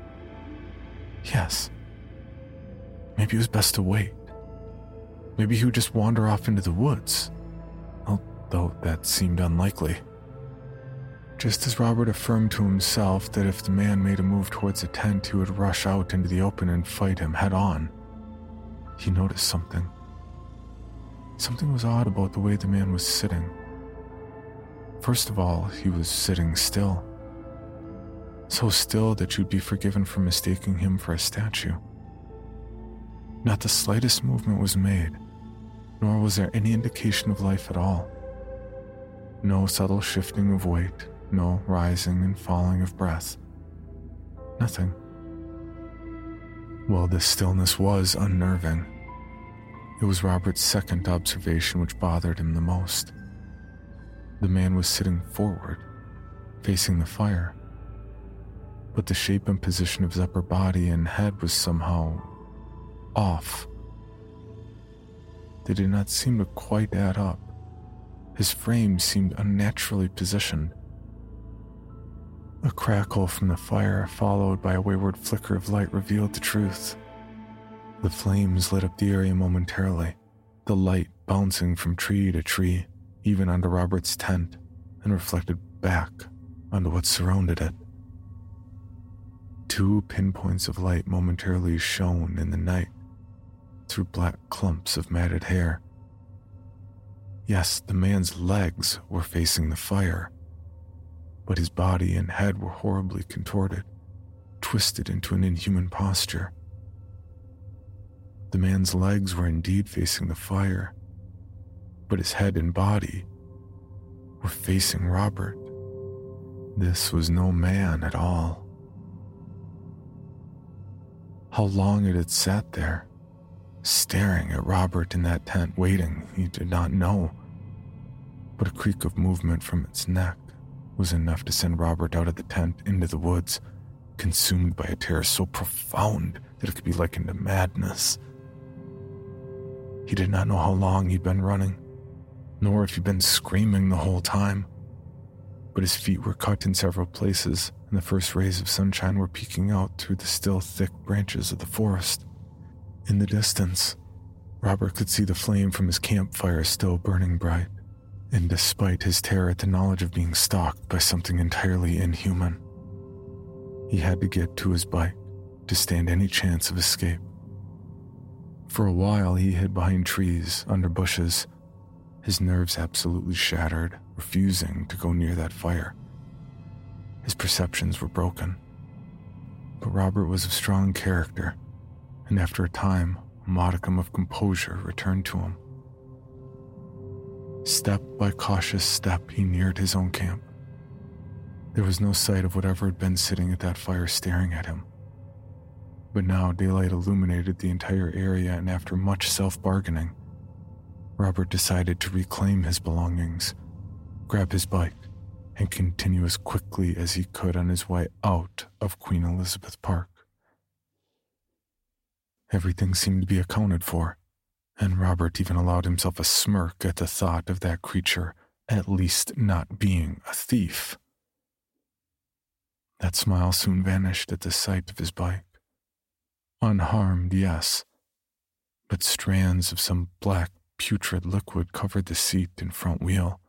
Yes. Maybe it was best to wait. Maybe he would just wander off into the woods, although that seemed unlikely. Just as Robert affirmed to himself that if the man made a move towards the tent, he would rush out into the open and fight him head on, he noticed something. Something was odd about the way the man was sitting. First of all, he was sitting still. So still that you'd be forgiven for mistaking him for a statue. Not the slightest movement was made, nor was there any indication of life at all. No subtle shifting of weight, no rising and falling of breath. Nothing. Well, this stillness was unnerving. It was Robert's second observation which bothered him the most. The man was sitting forward, facing the fire, but the shape and position of his upper body and head was somehow off. They did not seem to quite add up. His frame seemed unnaturally positioned. A crackle from the fire, followed by a wayward flicker of light, revealed the truth. The flames lit up the area momentarily, the light bouncing from tree to tree, even onto Robert's tent, and reflected back onto what surrounded it. Two pinpoints of light momentarily shone in the night through black clumps of matted hair. Yes, the man's legs were facing the fire, but his body and head were horribly contorted, twisted into an inhuman posture. The man's legs were indeed facing the fire, but his head and body were facing Robert. This was no man at all. How long it had sat there, staring at Robert in that tent, waiting, he did not know. But a creak of movement from its neck was enough to send Robert out of the tent into the woods, consumed by a terror so profound that it could be likened to madness. He did not know how long he'd been running, nor if he'd been screaming the whole time, but his feet were cut in several places, and the first rays of sunshine were peeking out through the still thick branches of the forest. In the distance, Robert could see the flame from his campfire still burning bright, and despite his terror at the knowledge of being stalked by something entirely inhuman, he had to get to his bike to stand any chance of escape. For a while he hid behind trees, under bushes, his nerves absolutely shattered, refusing to go near that fire. His perceptions were broken. But Robert was of strong character, and after a time, a modicum of composure returned to him. Step by cautious step, he neared his own camp. There was no sight of whatever had been sitting at that fire staring at him. But now daylight illuminated the entire area, and after much self-bargaining, Robert decided to reclaim his belongings, grab his bike, and continue as quickly as he could on his way out of Queen Elizabeth Park. Everything seemed to be accounted for, and Robert even allowed himself a smirk at the thought of that creature at least not being a thief. That smile soon vanished at the sight of his bike. Unharmed, yes, but strands of some black, putrid liquid covered the seat and front wheel.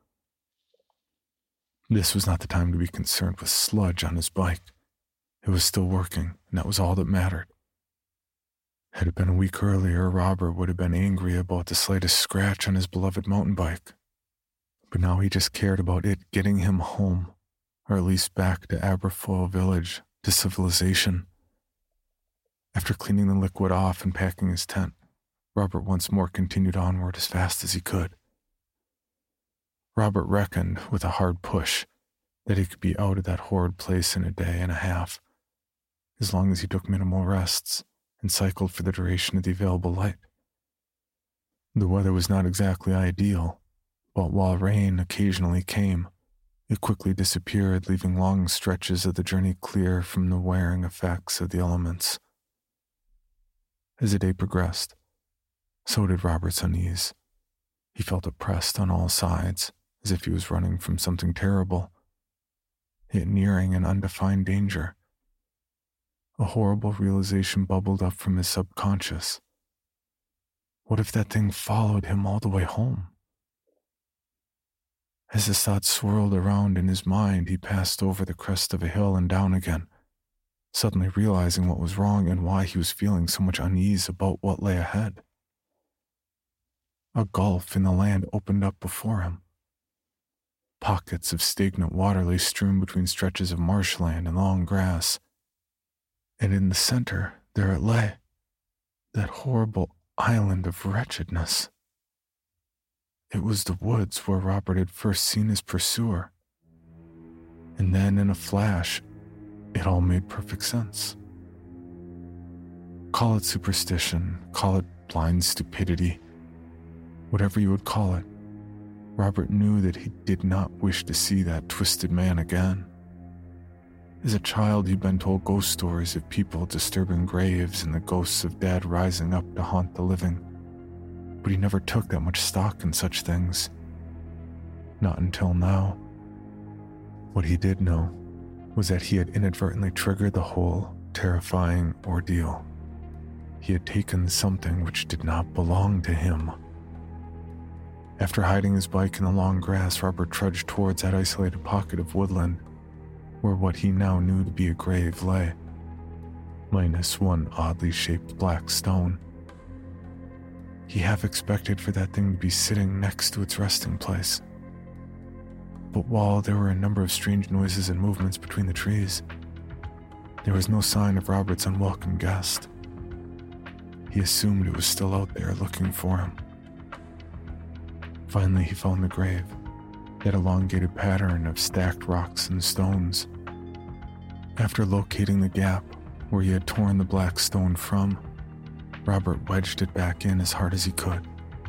This was not the time to be concerned with sludge on his bike. It was still working, and that was all that mattered. Had it been a week earlier, Robert would have been angry about the slightest scratch on his beloved mountain bike. But now he just cared about it getting him home, or at least back to Aberfoyle village, to civilization. After cleaning the liquid off and packing his tent, Robert once more continued onward as fast as he could. Robert reckoned, with a hard push, that he could be out of that horrid place in a day and a half, as long as he took minimal rests and cycled for the duration of the available light. The weather was not exactly ideal, but while rain occasionally came, it quickly disappeared, leaving long stretches of the journey clear from the wearing effects of the elements. As the day progressed, so did Robert's unease. He felt oppressed on all sides, as if he was running from something terrible, yet nearing an undefined danger. A horrible realization bubbled up from his subconscious. What if that thing followed him all the way home? As his thoughts swirled around in his mind, he passed over the crest of a hill and down again, suddenly realizing what was wrong and why he was feeling so much unease about what lay ahead. A gulf in the land opened up before him. Pockets of stagnant water lay strewn between stretches of marshland and long grass. And in the center, there it lay, that horrible island of wretchedness. It was the woods where Robert had first seen his pursuer. And then, in a flash, it all made perfect sense. Call it superstition, call it blind stupidity, whatever you would call it, Robert knew that he did not wish to see that twisted man again. As a child, he'd been told ghost stories of people disturbing graves and the ghosts of dead rising up to haunt the living, but he never took that much stock in such things. Not until now. What he did know was that he had inadvertently triggered the whole terrifying ordeal. He had taken something which did not belong to him. After hiding his bike in the long grass, Robert trudged towards that isolated pocket of woodland where what he now knew to be a grave lay, minus one oddly shaped black stone. He half expected for that thing to be sitting next to its resting place. But while there were a number of strange noises and movements between the trees, there was no sign of Robert's unwelcome guest. He assumed it was still out there looking for him. Finally, he found the grave, that elongated pattern of stacked rocks and stones. After locating the gap where he had torn the black stone from, Robert wedged it back in as hard as he could.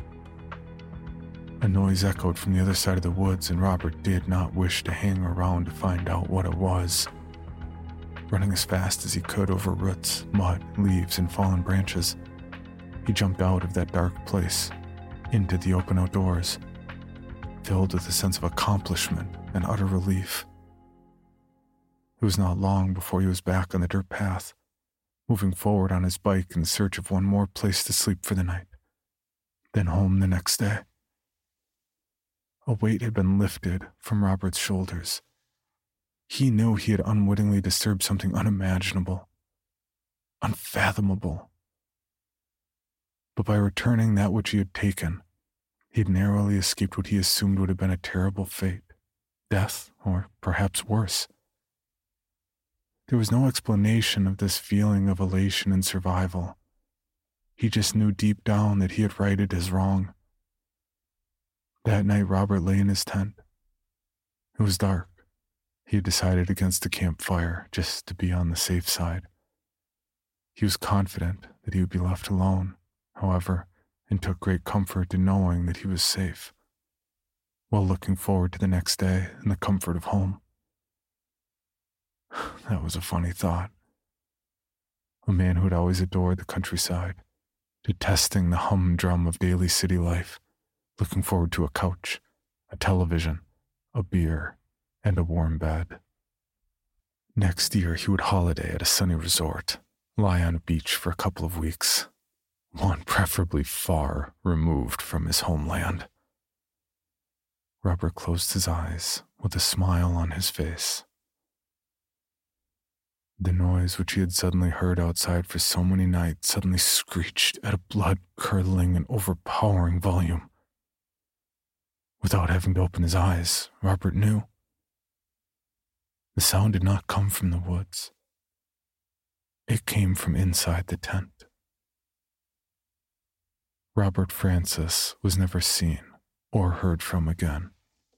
A noise echoed from the other side of the woods, and Robert did not wish to hang around to find out what it was. Running as fast as he could over roots, mud, leaves, and fallen branches, he jumped out of that dark place into the open outdoors, filled with a sense of accomplishment and utter relief. It was not long before he was back on the dirt path, moving forward on his bike in search of one more place to sleep for the night, then home the next day. A weight had been lifted from Robert's shoulders. He knew he had unwittingly disturbed something unimaginable, unfathomable. But by returning that which he had taken, he had narrowly escaped what he assumed would have been a terrible fate, death, or perhaps worse. There was no explanation of this feeling of elation and survival. He just knew deep down that he had righted his wrong. That night, Robert lay in his tent. It was dark. He had decided against a campfire just to be on the safe side. He was confident that he would be left alone, however, and took great comfort in knowing that he was safe, while looking forward to the next day and the comfort of home. That was a funny thought. A man who had always adored the countryside, detesting the humdrum of daily city life, looking forward to a couch, a television, a beer, and a warm bed. Next year he would holiday at a sunny resort, lie on a beach for a couple of weeks, one preferably far removed from his homeland. Robert closed his eyes with a smile on his face. The noise which he had suddenly heard outside for so many nights suddenly screeched at a blood-curdling and overpowering volume. Without having to open his eyes, Robert knew. The sound did not come from the woods. It came from inside the tent. Robert Francis was never seen or heard from again.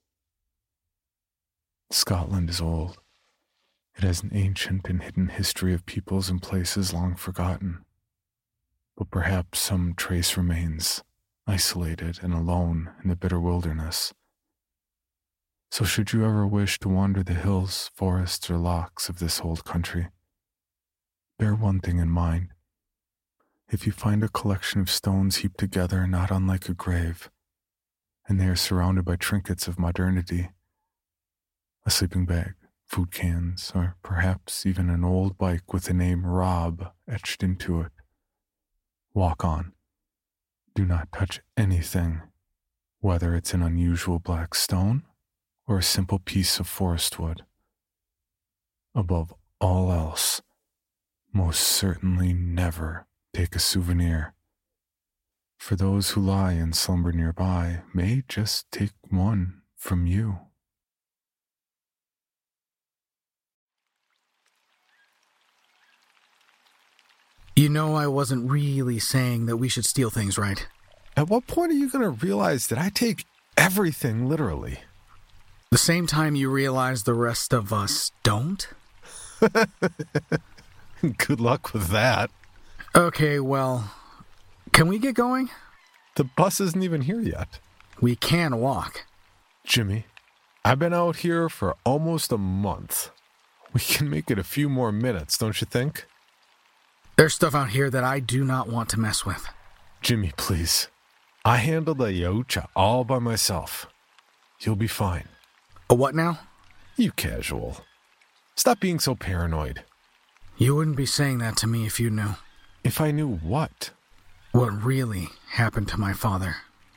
Scotland is old. It has an ancient and hidden history of peoples and places long forgotten, but perhaps some trace remains, isolated and alone in the bitter wilderness. So should you ever wish to wander the hills, forests, or lochs of this old country, bear one thing in mind. If you find a collection of stones heaped together not unlike a grave, and they are surrounded by trinkets of modernity, a sleeping bag, food cans, or perhaps even an old bike with the name Rob etched into it, walk on. Do not touch anything, whether it's an unusual black stone or a simple piece of forest wood. Above all else, most certainly never take a souvenir. For those who lie in slumber nearby may just take one from you. You know I wasn't really saying that we should steal things, right? At what point are you going to realize that I take everything literally? The same time you realize the rest of us don't? Good luck with that. Okay, well, can we get going? The bus isn't even here yet. We can walk. Jimmy, I've been out here for almost a month. We can make it a few more minutes, don't you think? There's stuff out here that I do not want to mess with. Jimmy, please. I handled the Yautja all by myself. You'll be fine. A what now? You casual. Stop being so paranoid. You wouldn't be saying that to me if you knew. If I knew what? What really happened to my father.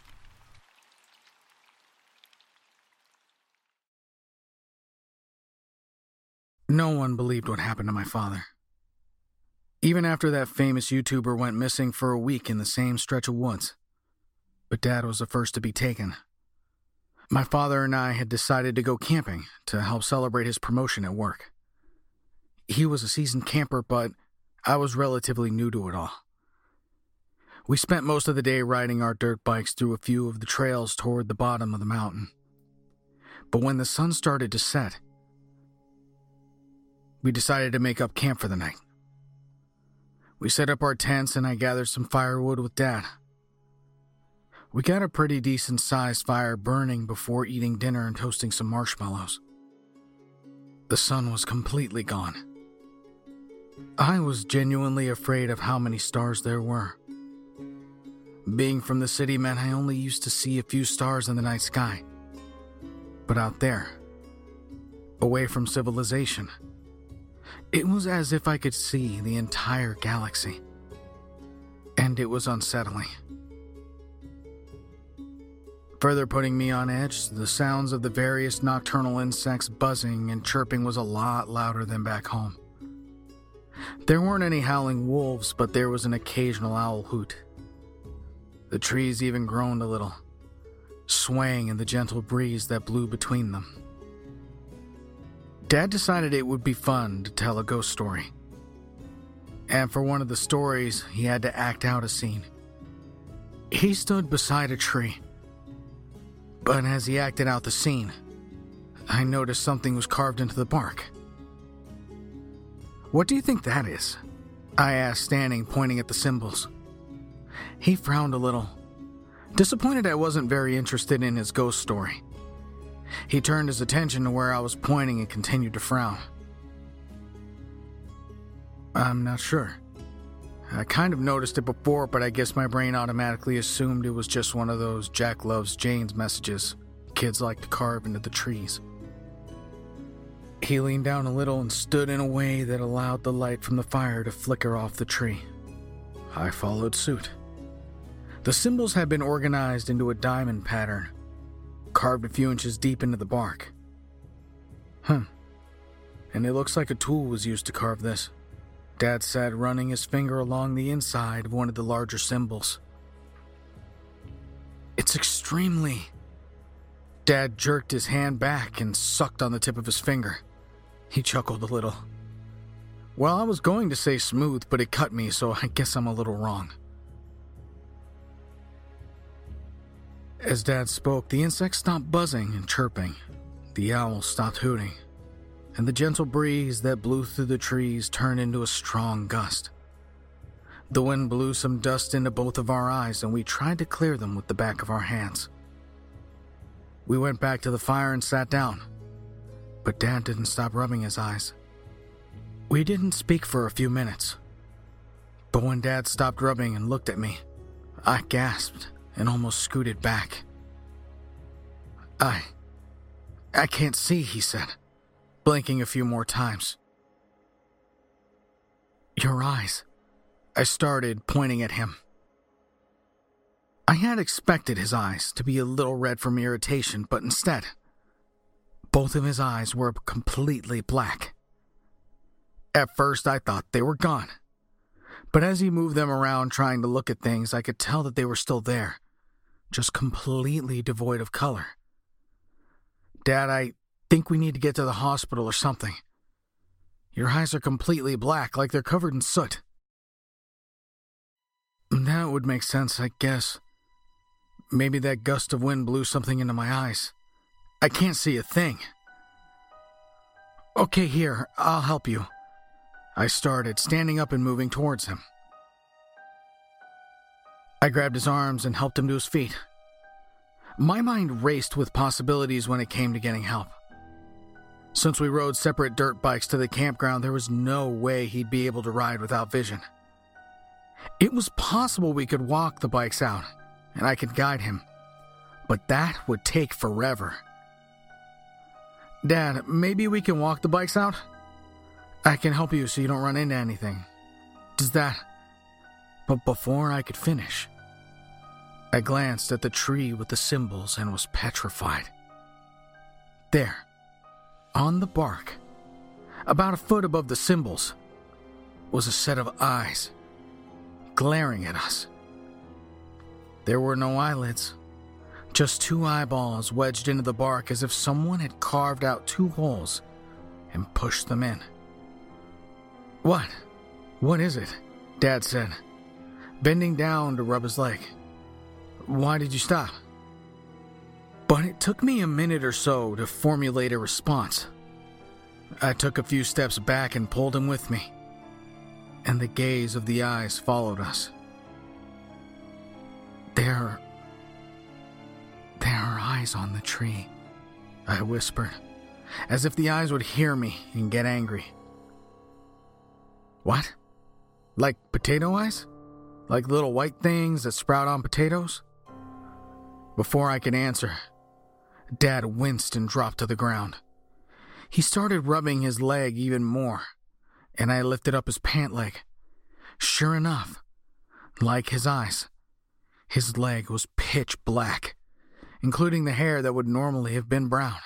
No one believed what happened to my father. Even after that famous YouTuber went missing for a week in the same stretch of woods. But Dad was the first to be taken. My father and I had decided to go camping to help celebrate his promotion at work. He was a seasoned camper, but I was relatively new to it all. We spent most of the day riding our dirt bikes through a few of the trails toward the bottom of the mountain. But when the sun started to set, we decided to make up camp for the night. We set up our tents and I gathered some firewood with Dad. We got a pretty decent-sized fire burning before eating dinner and toasting some marshmallows. The sun was completely gone. I was genuinely afraid of how many stars there were. Being from the city meant I only used to see a few stars in the night sky. But out there, away from civilization, it was as if I could see the entire galaxy. And it was unsettling. Further putting me on edge, the sounds of the various nocturnal insects buzzing and chirping was a lot louder than back home. There weren't any howling wolves, but there was an occasional owl hoot. The trees even groaned a little, swaying in the gentle breeze that blew between them. Dad decided it would be fun to tell a ghost story. And for one of the stories, he had to act out a scene. He stood beside a tree. But as he acted out the scene, I noticed something was carved into the bark. "What do you think that is?" I asked, standing, pointing at the symbols. He frowned a little, disappointed I wasn't very interested in his ghost story. He turned his attention to where I was pointing and continued to frown. "I'm not sure. I kind of noticed it before, but I guess my brain automatically assumed it was just one of those Jack loves Jane's messages kids like to carve into the trees." He leaned down a little and stood in a way that allowed the light from the fire to flicker off the tree. I followed suit. The symbols had been organized into a diamond pattern, carved a few inches deep into the bark. Huh. And it looks like a tool was used to carve this. Dad said, running his finger along the inside of one of the larger symbols. "It's extremely..." Dad jerked his hand back and sucked on the tip of his finger. He chuckled a little. Well, I was going to say smooth, but it cut me, so I guess I'm a little wrong. As Dad spoke, the insects stopped buzzing and chirping. The owls stopped hooting. And the gentle breeze that blew through the trees turned into a strong gust. The wind blew some dust into both of our eyes, and we tried to clear them with the back of our hands. We went back to the fire and sat down, but Dad didn't stop rubbing his eyes. We didn't speak for a few minutes, but when Dad stopped rubbing and looked at me, I gasped and almost scooted back. I... I can't see," he said, blinking a few more times. "Your eyes," I started, pointing at him. I had expected his eyes to be a little red from irritation, but instead, Both of his eyes were completely black. At first, I thought they were gone. But as he moved them around trying to look at things, I could tell that they were still there, just completely devoid of color. Dad, I think we need to get to the hospital or something. Your eyes are completely black, like they're covered in soot. That would make sense, I guess. Maybe that gust of wind blew something into my eyes. I can't see a thing. Okay, here, I'll help you. I started, standing up and moving towards him. I grabbed his arms and helped him to his feet. My mind raced with possibilities when it came to getting help. Since we rode separate dirt bikes to the campground, there was no way he'd be able to ride without vision. It was possible we could walk the bikes out, and I could guide him, but that would take forever. Dad, maybe we can walk the bikes out? I can help you so you don't run into anything. Does that... But before I could finish, I glanced at the tree with the symbols and was petrified. There, on the bark, about a foot above the symbols, was a set of eyes, glaring at us. There were no eyelids, just two eyeballs wedged into the bark as if someone had carved out two holes and pushed them in. What? What is it? Dad said, bending down to rub his leg. Why did you stop? But it took me a minute or so to formulate a response. I took a few steps back and pulled him with me, and the gaze of the eyes followed us. There... there are eyes on the tree, I whispered, as if the eyes would hear me and get angry. What? Like potato eyes? Like little white things that sprout on potatoes? Before I could answer, Dad winced and dropped to the ground. He started rubbing his leg even more, and I lifted up his pant leg. Sure enough, like his eyes, his leg was pitch black, including the hair that would normally have been brown.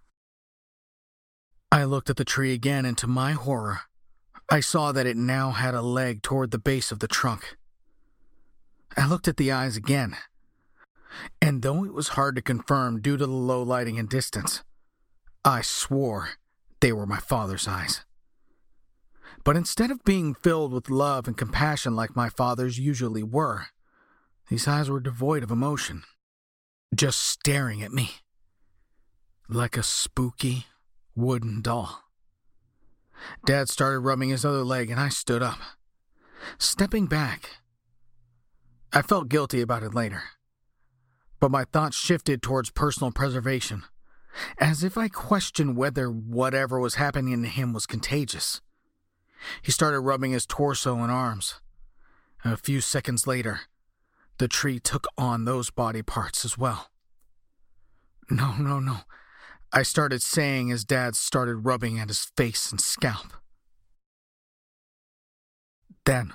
I looked at the tree again, and to my horror, I saw that it now had a leg toward the base of the trunk. I looked at the eyes again, and though it was hard to confirm due to the low lighting and distance, I swore they were my father's eyes. But instead of being filled with love and compassion like my father's usually were, these eyes were devoid of emotion, just staring at me, like a spooky wooden doll. Dad started rubbing his other leg, and I stood up. Stepping back, I felt guilty about it later, but my thoughts shifted towards personal preservation, as if I questioned whether whatever was happening to him was contagious. He started rubbing his torso and arms. A few seconds later, the tree took on those body parts as well. No, no, no, I started saying as Dad started rubbing at his face and scalp. Then,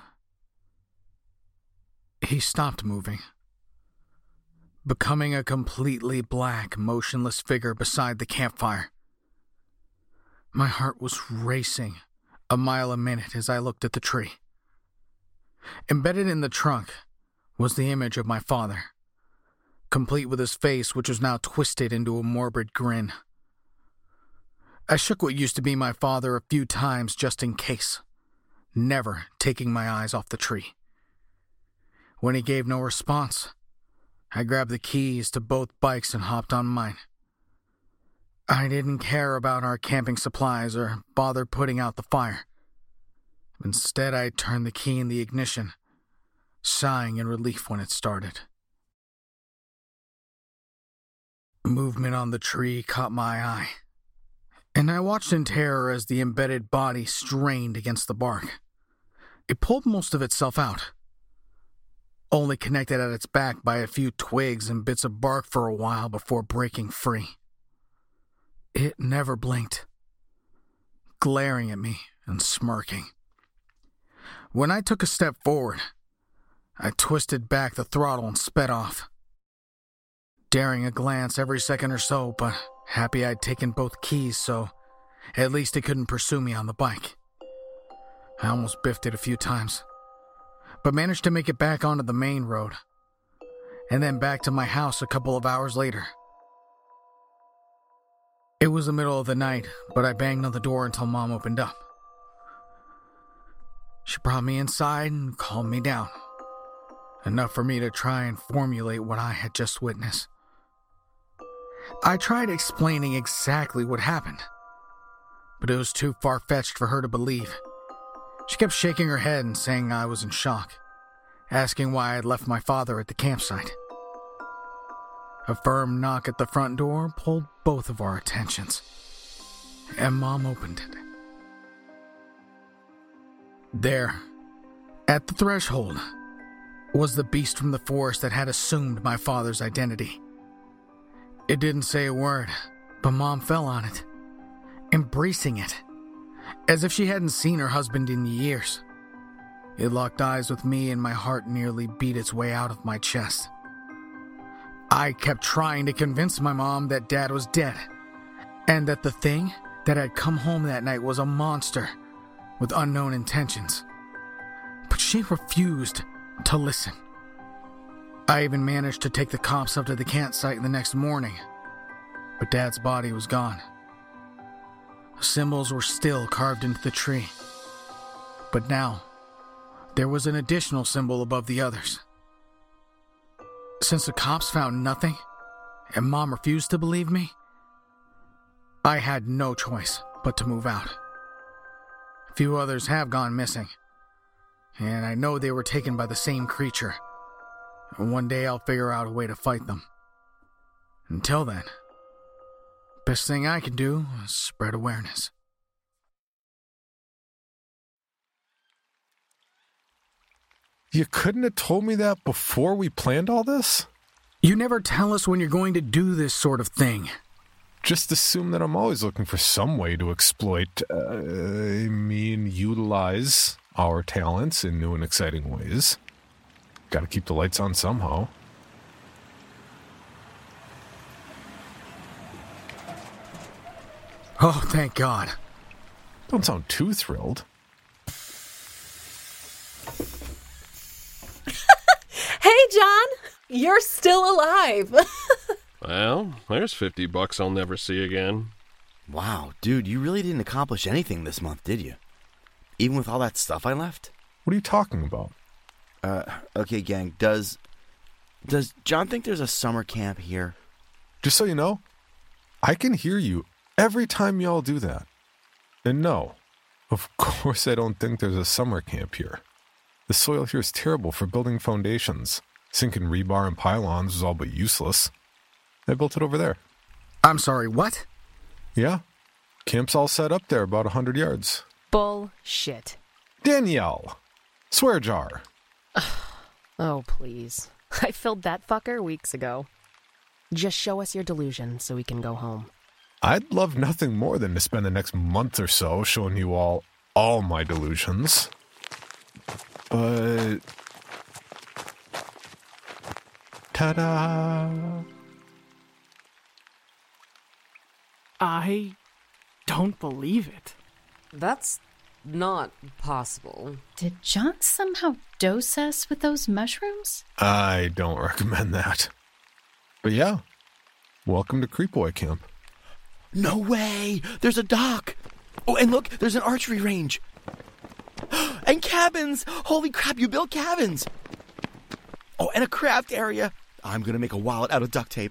he stopped moving, becoming a completely black, motionless figure beside the campfire. My heart was racing a mile a minute as I looked at the tree. Embedded in the trunk was the image of my father, complete with his face, which was now twisted into a morbid grin. I shook what used to be my father a few times just in case, never taking my eyes off the tree. When he gave no response, I grabbed the keys to both bikes and hopped on mine. I didn't care about our camping supplies or bother putting out the fire. Instead, I turned the key in the ignition, sighing in relief when it started. Movement on the tree caught my eye, and I watched in terror as the embedded body strained against the bark. It pulled most of itself out, only connected at its back by a few twigs and bits of bark for a while before breaking free. It never blinked, glaring at me and smirking. When I took a step forward, I twisted back the throttle and sped off, daring a glance every second or so, but happy I'd taken both keys so at least it couldn't pursue me on the bike. I almost biffed it a few times, but managed to make it back onto the main road, and then back to my house a couple of hours later. It was the middle of the night, but I banged on the door until Mom opened up. She brought me inside and calmed me down, enough for me to try and formulate what I had just witnessed. I tried explaining exactly what happened, but it was too far-fetched for her to believe. She kept shaking her head and saying I was in shock, asking why I had left my father at the campsite. A firm knock at the front door pulled both of our attentions, and Mom opened it. There, at the threshold, was the beast from the forest that had assumed my father's identity. It didn't say a word, but Mom fell on it, embracing it, as if she hadn't seen her husband in years. It locked eyes with me and my heart nearly beat its way out of my chest. I kept trying to convince my mom that Dad was dead, and that the thing that had come home that night was a monster with unknown intentions. But she refused to listen. I even managed to take the cops up to the campsite the next morning, but Dad's body was gone. Symbols were still carved into the tree, but now there was an additional symbol above the others. Since the cops found nothing, and Mom refused to believe me, I had no choice but to move out. A few others have gone missing, and I know they were taken by the same creature. And one day I'll figure out a way to fight them. Until then, best thing I can do is spread awareness. You couldn't have told me that before we planned all this? You never tell us when you're going to do this sort of thing. Just assume that I'm always looking for some way to exploit, uh, I mean, utilize our talents in new and exciting ways. Gotta keep the lights on somehow. Oh, thank God. Don't sound too thrilled. Hey, John! You're still alive! Well, there's fifty bucks I'll never see again. Wow, dude, you really didn't accomplish anything this month, did you? Even with all that stuff I left? What are you talking about? Uh, okay, gang, does... Does John think there's a summer camp here? Just so you know, I can hear you every time y'all do that. And no, of course I don't think there's a summer camp here. The soil here is terrible for building foundations. Sinking rebar and pylons is all but useless. I built it over there. I'm sorry, what? Yeah. Camp's all set up there, about a hundred yards. Bullshit. Danielle! Swear jar. Oh, please. I filled that fucker weeks ago. Just show us your delusion so we can go home. I'd love nothing more than to spend the next month or so showing you all all my delusions. But... ta-da! I don't believe it. That's not possible. Did John somehow dose us with those mushrooms? I don't recommend that. But yeah, welcome to Creepboy Camp. No way! There's a dock! Oh, and look, there's an archery range! And cabins! Holy crap, you built cabins! Oh, and a craft area! I'm gonna make a wallet out of duct tape.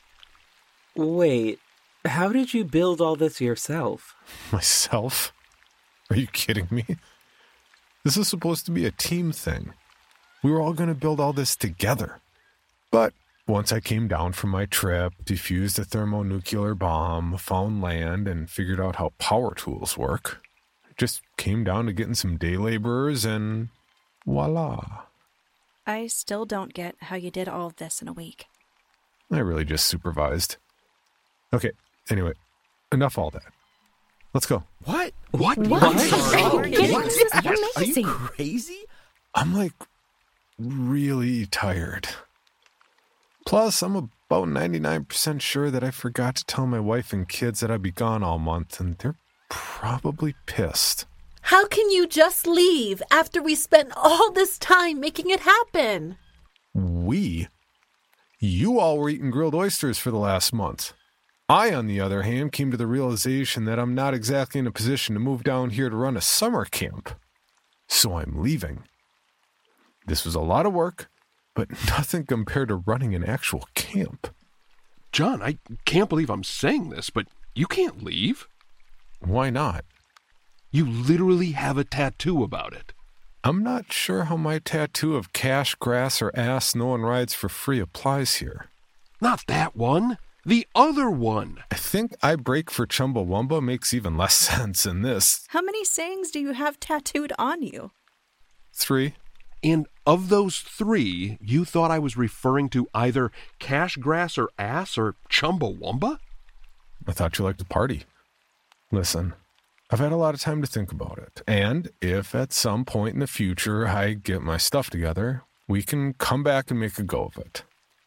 Wait, how did you build all this yourself? Myself? Are you kidding me? This is supposed to be a team thing. We were all gonna build all this together. But once I came down from my trip, defused a thermonuclear bomb, found land, and figured out how power tools work, it just came down to getting some day laborers and voila. I still don't get how you did all of this in a week. I really just supervised. Okay, anyway, enough all that. Let's go. What? What? What? What? What? This is Are amazing. you crazy? I'm like really tired. Plus, I'm a about ninety-nine percent sure that I forgot to tell my wife and kids that I'd be gone all month, and they're probably pissed. How can you just leave after we spent all this time making it happen? We? You all were eating grilled oysters for the last month. I, on the other hand, came to the realization that I'm not exactly in a position to move down here to run a summer camp. So I'm leaving. This was a lot of work, but nothing compared to running an actual camp. John, I can't believe I'm saying this, but you can't leave. Why not? You literally have a tattoo about it. I'm not sure how my tattoo of cash, grass, or ass no one rides for free applies here. Not that one. The other one. I think I break for Chumbawamba makes even less sense in this. How many sayings do you have tattooed on you? Three. And of those three, you thought I was referring to either cash, grass, or ass, or Chumbawamba? I thought you liked to party. Listen, I've had a lot of time to think about it. And if at some point in the future I get my stuff together, we can come back and make a go of it.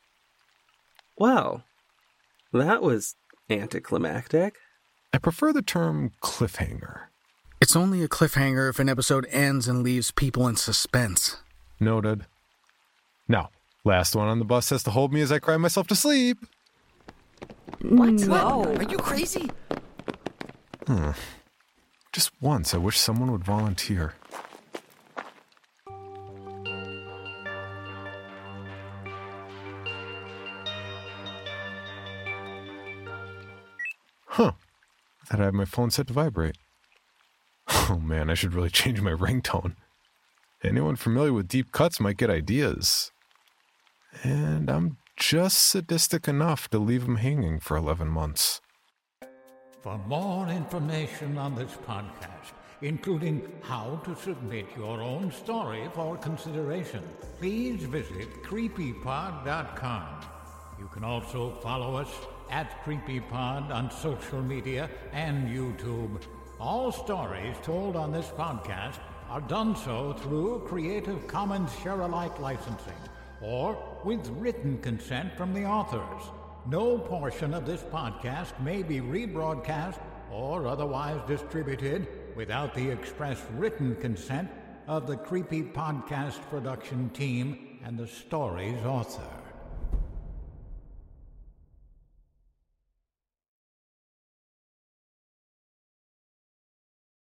Wow. That was anticlimactic. I prefer the term cliffhanger. It's only a cliffhanger if an episode ends and leaves people in suspense. Noted. Now, last one on the bus has to hold me as I cry myself to sleep. What? Whoa. Are you crazy? Hmm. Just once, I wish someone would volunteer. Huh. I thought I had my phone set to vibrate. Oh man, I should really change my ringtone. Anyone familiar with deep cuts might get ideas. And I'm just sadistic enough to leave them hanging for eleven months. For more information on this podcast, including how to submit your own story for consideration, please visit creepy pod dot com. You can also follow us at CreepyPod on social media and YouTube. All stories told on this podcast are done so through Creative Commons Share-alike licensing or with written consent from the authors. No portion of this podcast may be rebroadcast or otherwise distributed without the express written consent of the Creepy Podcast production team and the story's author.